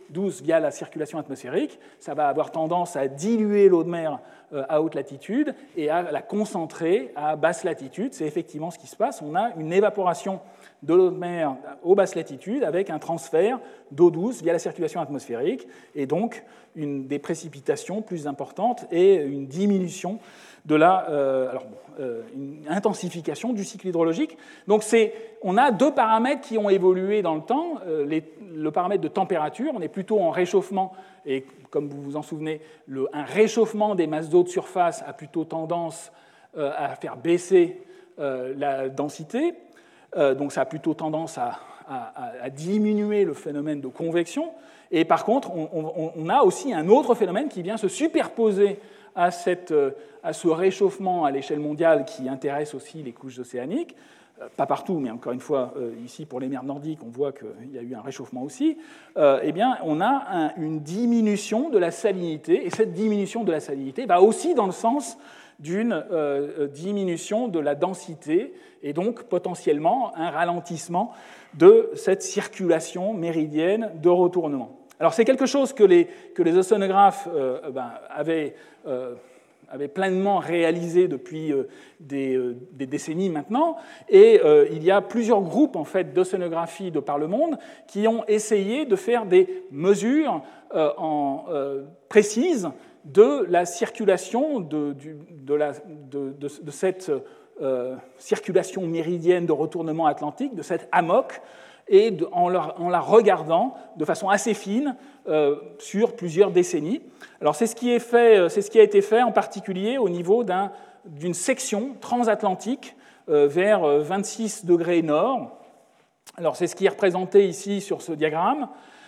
Speaker 1: douce via la circulation atmosphérique, ça va avoir tendance à diluer l'eau de mer à haute latitude et à la concentrer à basse latitude. C'est effectivement ce qui se passe. On a une évaporation de l'eau de mer aux basses latitudes avec un transfert d'eau douce via la circulation atmosphérique et donc des précipitations plus importantes et une diminution de une intensification du cycle hydrologique. Donc on a deux paramètres qui ont évolué dans le temps. Le paramètre de température, on est plutôt en réchauffement, et comme vous vous en souvenez, un réchauffement des masses d'eau de surface a plutôt tendance à faire baisser la densité. Donc ça a plutôt tendance à diminuer le phénomène de convection. Et par contre, on a aussi un autre phénomène qui vient se superposer à ce réchauffement à l'échelle mondiale qui intéresse aussi les couches océaniques. Pas partout, mais encore une fois, ici pour les mers nordiques, on voit qu'il y a eu un réchauffement aussi. Eh bien, on a une diminution de la salinité, et cette diminution de la salinité va aussi dans le sens d'une diminution de la densité, et donc potentiellement un ralentissement de cette circulation méridienne de retournement. Alors c'est quelque chose que les océanographes avaient pleinement réalisé depuis des décennies maintenant, et il y a plusieurs groupes en fait, d'océanographie de par le monde qui ont essayé de faire des mesures précises de la circulation de cette circulation méridienne de retournement atlantique, de cette AMOC, et en la regardant de façon assez fine sur plusieurs décennies. Alors c'est ce qui a été fait en particulier au niveau d'une section transatlantique vers 26 degrés nord. Alors c'est ce qui est représenté ici sur ce diagramme.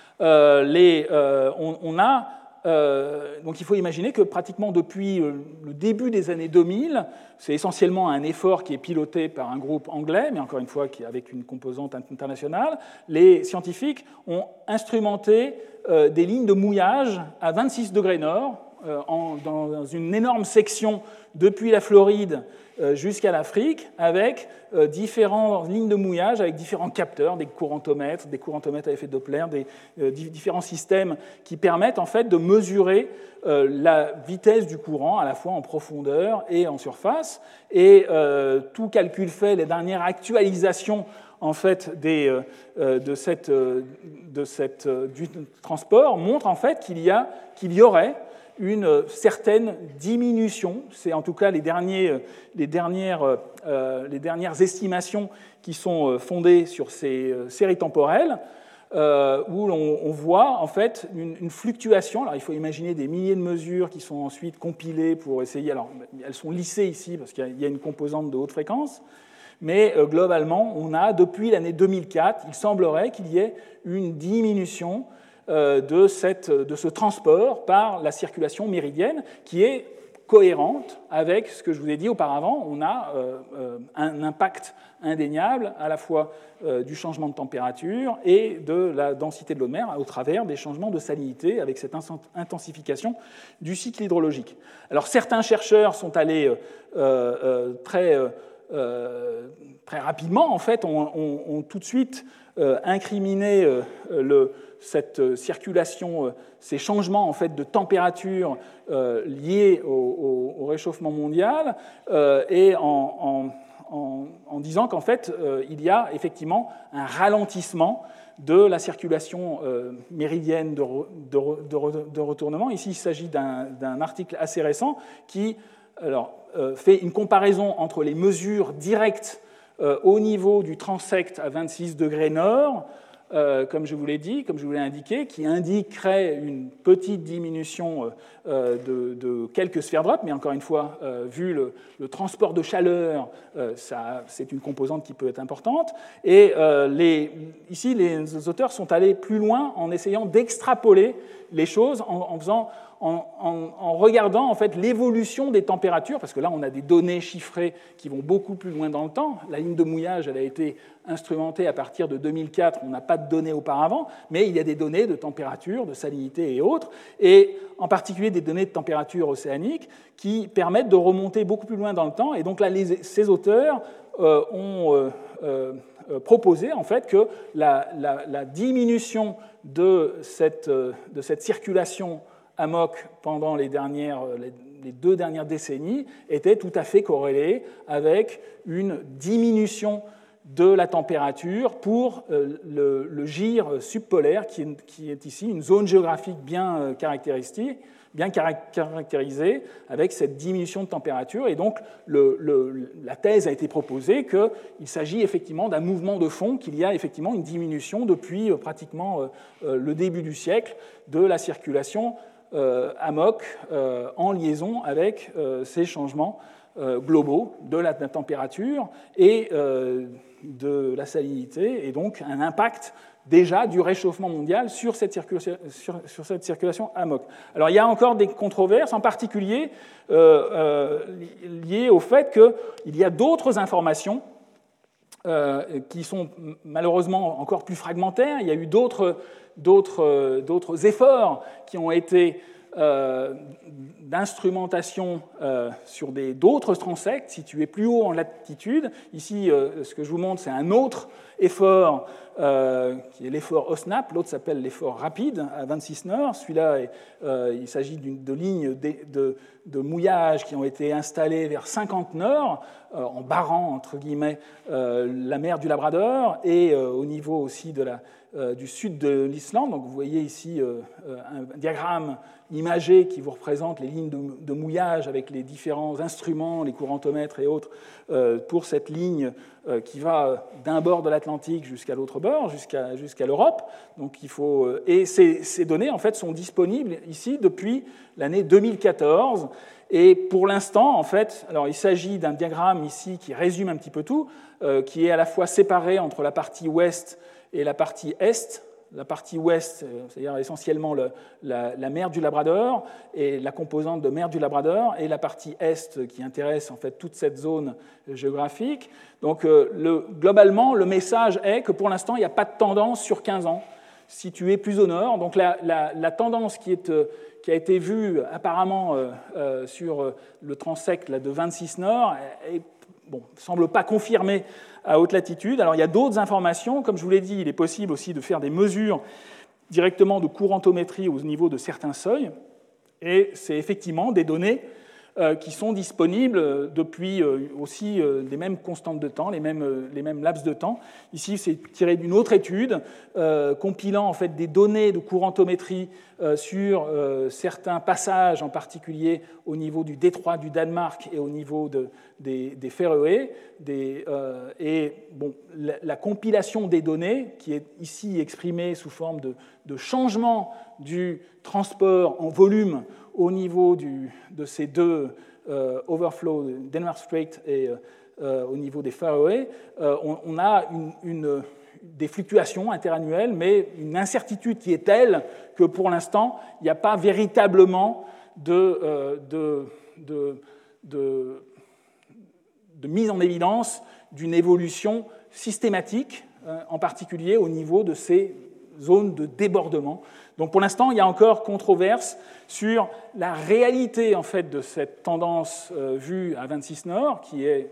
Speaker 1: Donc il faut imaginer que pratiquement depuis le début des années 2000, c'est essentiellement un effort qui est piloté par un groupe anglais, mais encore une fois qui est avec une composante internationale, les scientifiques ont instrumenté des lignes de mouillage à 26 degrés nord, dans une énorme section depuis la Floride jusqu'à l'Afrique, avec différentes lignes de mouillage, avec différents capteurs, des courantomètres à effet Doppler, différents systèmes qui permettent en fait de mesurer la vitesse du courant, à la fois en profondeur et en surface. Et tout calcul fait, les dernières actualisations en fait, du transport montrent en fait qu'il y aurait une certaine diminution, c'est en tout cas les dernières estimations qui sont fondées sur ces séries temporelles, où on voit en fait une fluctuation. Alors il faut imaginer des milliers de mesures qui sont ensuite compilées pour essayer. Alors elles sont lissées ici parce qu'il y a une composante de haute fréquence, mais globalement on a depuis l'année 2004, il semblerait qu'il y ait une diminution de ce transport par la circulation méridienne qui est cohérente avec ce que je vous ai dit auparavant. On a un impact indéniable à la fois du changement de température et de la densité de l'eau de mer au travers des changements de salinité avec cette intensification du cycle hydrologique. Alors certains chercheurs sont allés très rapidement, en fait, ont tout de suite incriminé cette circulation, ces changements en fait, de température liés au réchauffement mondial, et en disant qu'en fait, il y a effectivement un ralentissement de la circulation méridienne de retournement. Ici, il s'agit d'un article assez récent qui fait une comparaison entre les mesures directes au niveau du transect à 26 degrés nord, comme je vous l'ai dit, comme je vous l'ai indiqué, qui indiquerait une petite diminution de quelques sphères drop, mais encore une fois, vu le transport de chaleur, c'est une composante qui peut être importante. Et ici, les auteurs sont allés plus loin en essayant d'extrapoler les choses, en regardant en fait, l'évolution des températures, parce que là, on a des données chiffrées qui vont beaucoup plus loin dans le temps. La ligne de mouillage, elle a été instrumentée à partir de 2004, on n'a pas de données auparavant, mais il y a des données de température, de salinité et autres, et en particulier des données de température océanique qui permettent de remonter beaucoup plus loin dans le temps. Et donc là, ces auteurs ont proposé en fait, que la diminution de cette circulation amok pendant les 2 dernières décennies était tout à fait corrélée avec une diminution de la température pour le gire subpolaire, qui est ici une zone géographique bien caractérisée, avec cette diminution de température. Et donc, la thèse a été proposée qu'il s'agit effectivement d'un mouvement de fond, qu'il y a effectivement une diminution depuis pratiquement le début du siècle de la circulation amok en liaison avec ces changements globaux de la température et de la salinité, et donc un impact déjà du réchauffement mondial sur cette circulation amok. Alors il y a encore des controverses, en particulier liées au fait qu'il y a d'autres informations qui sont malheureusement encore plus fragmentaires. Il y a eu d'autres efforts qui ont été d'instrumentation sur d'autres transects situés plus haut en latitude. Ici, ce que je vous montre, c'est un autre effort qui est l'effort OSNAP, l'autre s'appelle l'effort rapide à 26 nœuds. Celui-là, il s'agit de lignes de mouillage qui ont été installées vers 50 nœuds en barrant, entre guillemets, la mer du Labrador et au niveau aussi du sud de l'Islande. Donc vous voyez ici un diagramme imagé qui vous représente les lignes de mouillage avec les différents instruments, les courantomètres et autres, pour cette ligne qui va d'un bord de l'Atlantique jusqu'à l'autre bord, jusqu'à l'Europe. Donc et ces données en fait sont disponibles ici depuis l'année 2014. Et pour l'instant, en fait, alors il s'agit d'un diagramme ici qui résume un petit peu tout, qui est à la fois séparé entre la partie ouest et la partie est. La partie ouest, c'est-à-dire essentiellement la mer du Labrador et la composante de mer du Labrador, et la partie est qui intéresse en fait toute cette zone géographique. Donc globalement, le message est que pour l'instant, il n'y a pas de tendance sur 15 ans située plus au nord. Donc la tendance qui a été vue apparemment sur le transect de 26 nord ne semble pas confirmée à haute latitude. Alors il y a d'autres informations. Comme je vous l'ai dit, il est possible aussi de faire des mesures directement de courantométrie au niveau de certains seuils. Et c'est effectivement des données qui sont disponibles depuis aussi les mêmes constantes de temps, les mêmes laps de temps. Ici, c'est tiré d'une autre étude compilant en fait des données de courantométrie sur certains passages, en particulier au niveau du détroit du Danemark et au niveau des Féroé. La compilation des données, qui est ici exprimée sous forme de changement du transport en volume au niveau de ces deux overflows, Denmark Strait et au niveau des Faroé, on a des fluctuations interannuelles, mais une incertitude qui est telle que pour l'instant, il n'y a pas véritablement de mise en évidence d'une évolution systématique, en particulier au niveau de ces zones de débordement. Donc pour l'instant, il y a encore controverse sur la réalité en fait, de cette tendance vue à 26 nord, qui est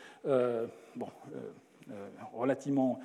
Speaker 1: relativement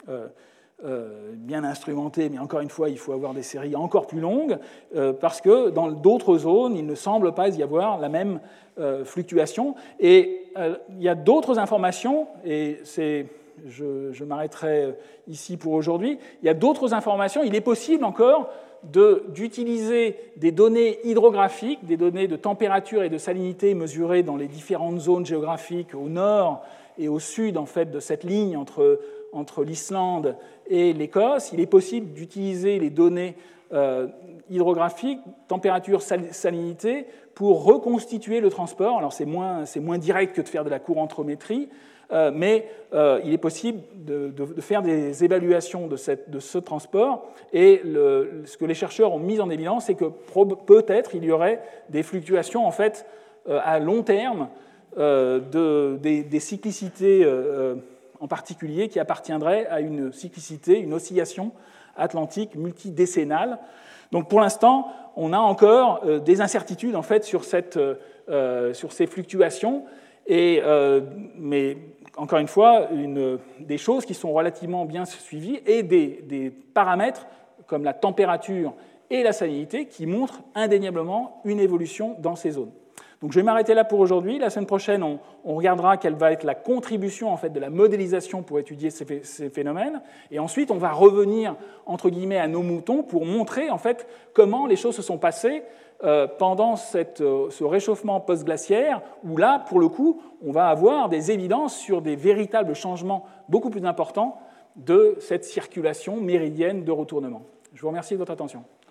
Speaker 1: bien instrumentée, mais encore une fois, il faut avoir des séries encore plus longues, parce que dans d'autres zones, il ne semble pas y avoir la même fluctuation. Et il y a d'autres informations, et je m'arrêterai ici pour aujourd'hui. Il y a d'autres informations. Il est possible encore d'utiliser des données hydrographiques, des données de température et de salinité mesurées dans les différentes zones géographiques au nord et au sud en fait, de cette ligne entre l'Islande et l'Écosse. Il est possible d'utiliser les données hydrographiques, température, salinité, pour reconstituer le transport. Alors c'est moins direct que de faire de la courantométrie, mais il est possible de faire des évaluations de ce transport, et ce que les chercheurs ont mis en évidence, c'est que peut-être il y aurait des fluctuations en fait, à long terme des cyclicités en particulier qui appartiendraient à une cyclicité, une oscillation atlantique multidécennale. Donc pour l'instant, on a encore des incertitudes en fait, sur ces fluctuations, mais encore une fois, des choses qui sont relativement bien suivies et des paramètres comme la température et la salinité, qui montrent indéniablement une évolution dans ces zones. Donc je vais m'arrêter là pour aujourd'hui. La semaine prochaine, on regardera quelle va être la contribution en fait, de la modélisation pour étudier ces phénomènes. Et ensuite, on va revenir, entre guillemets, à nos moutons pour montrer en fait, comment les choses se sont passées pendant ce réchauffement post-glaciaire, où là, pour le coup, on va avoir des évidences sur des véritables changements beaucoup plus importants de cette circulation méridienne de retournement. Je vous remercie de votre attention.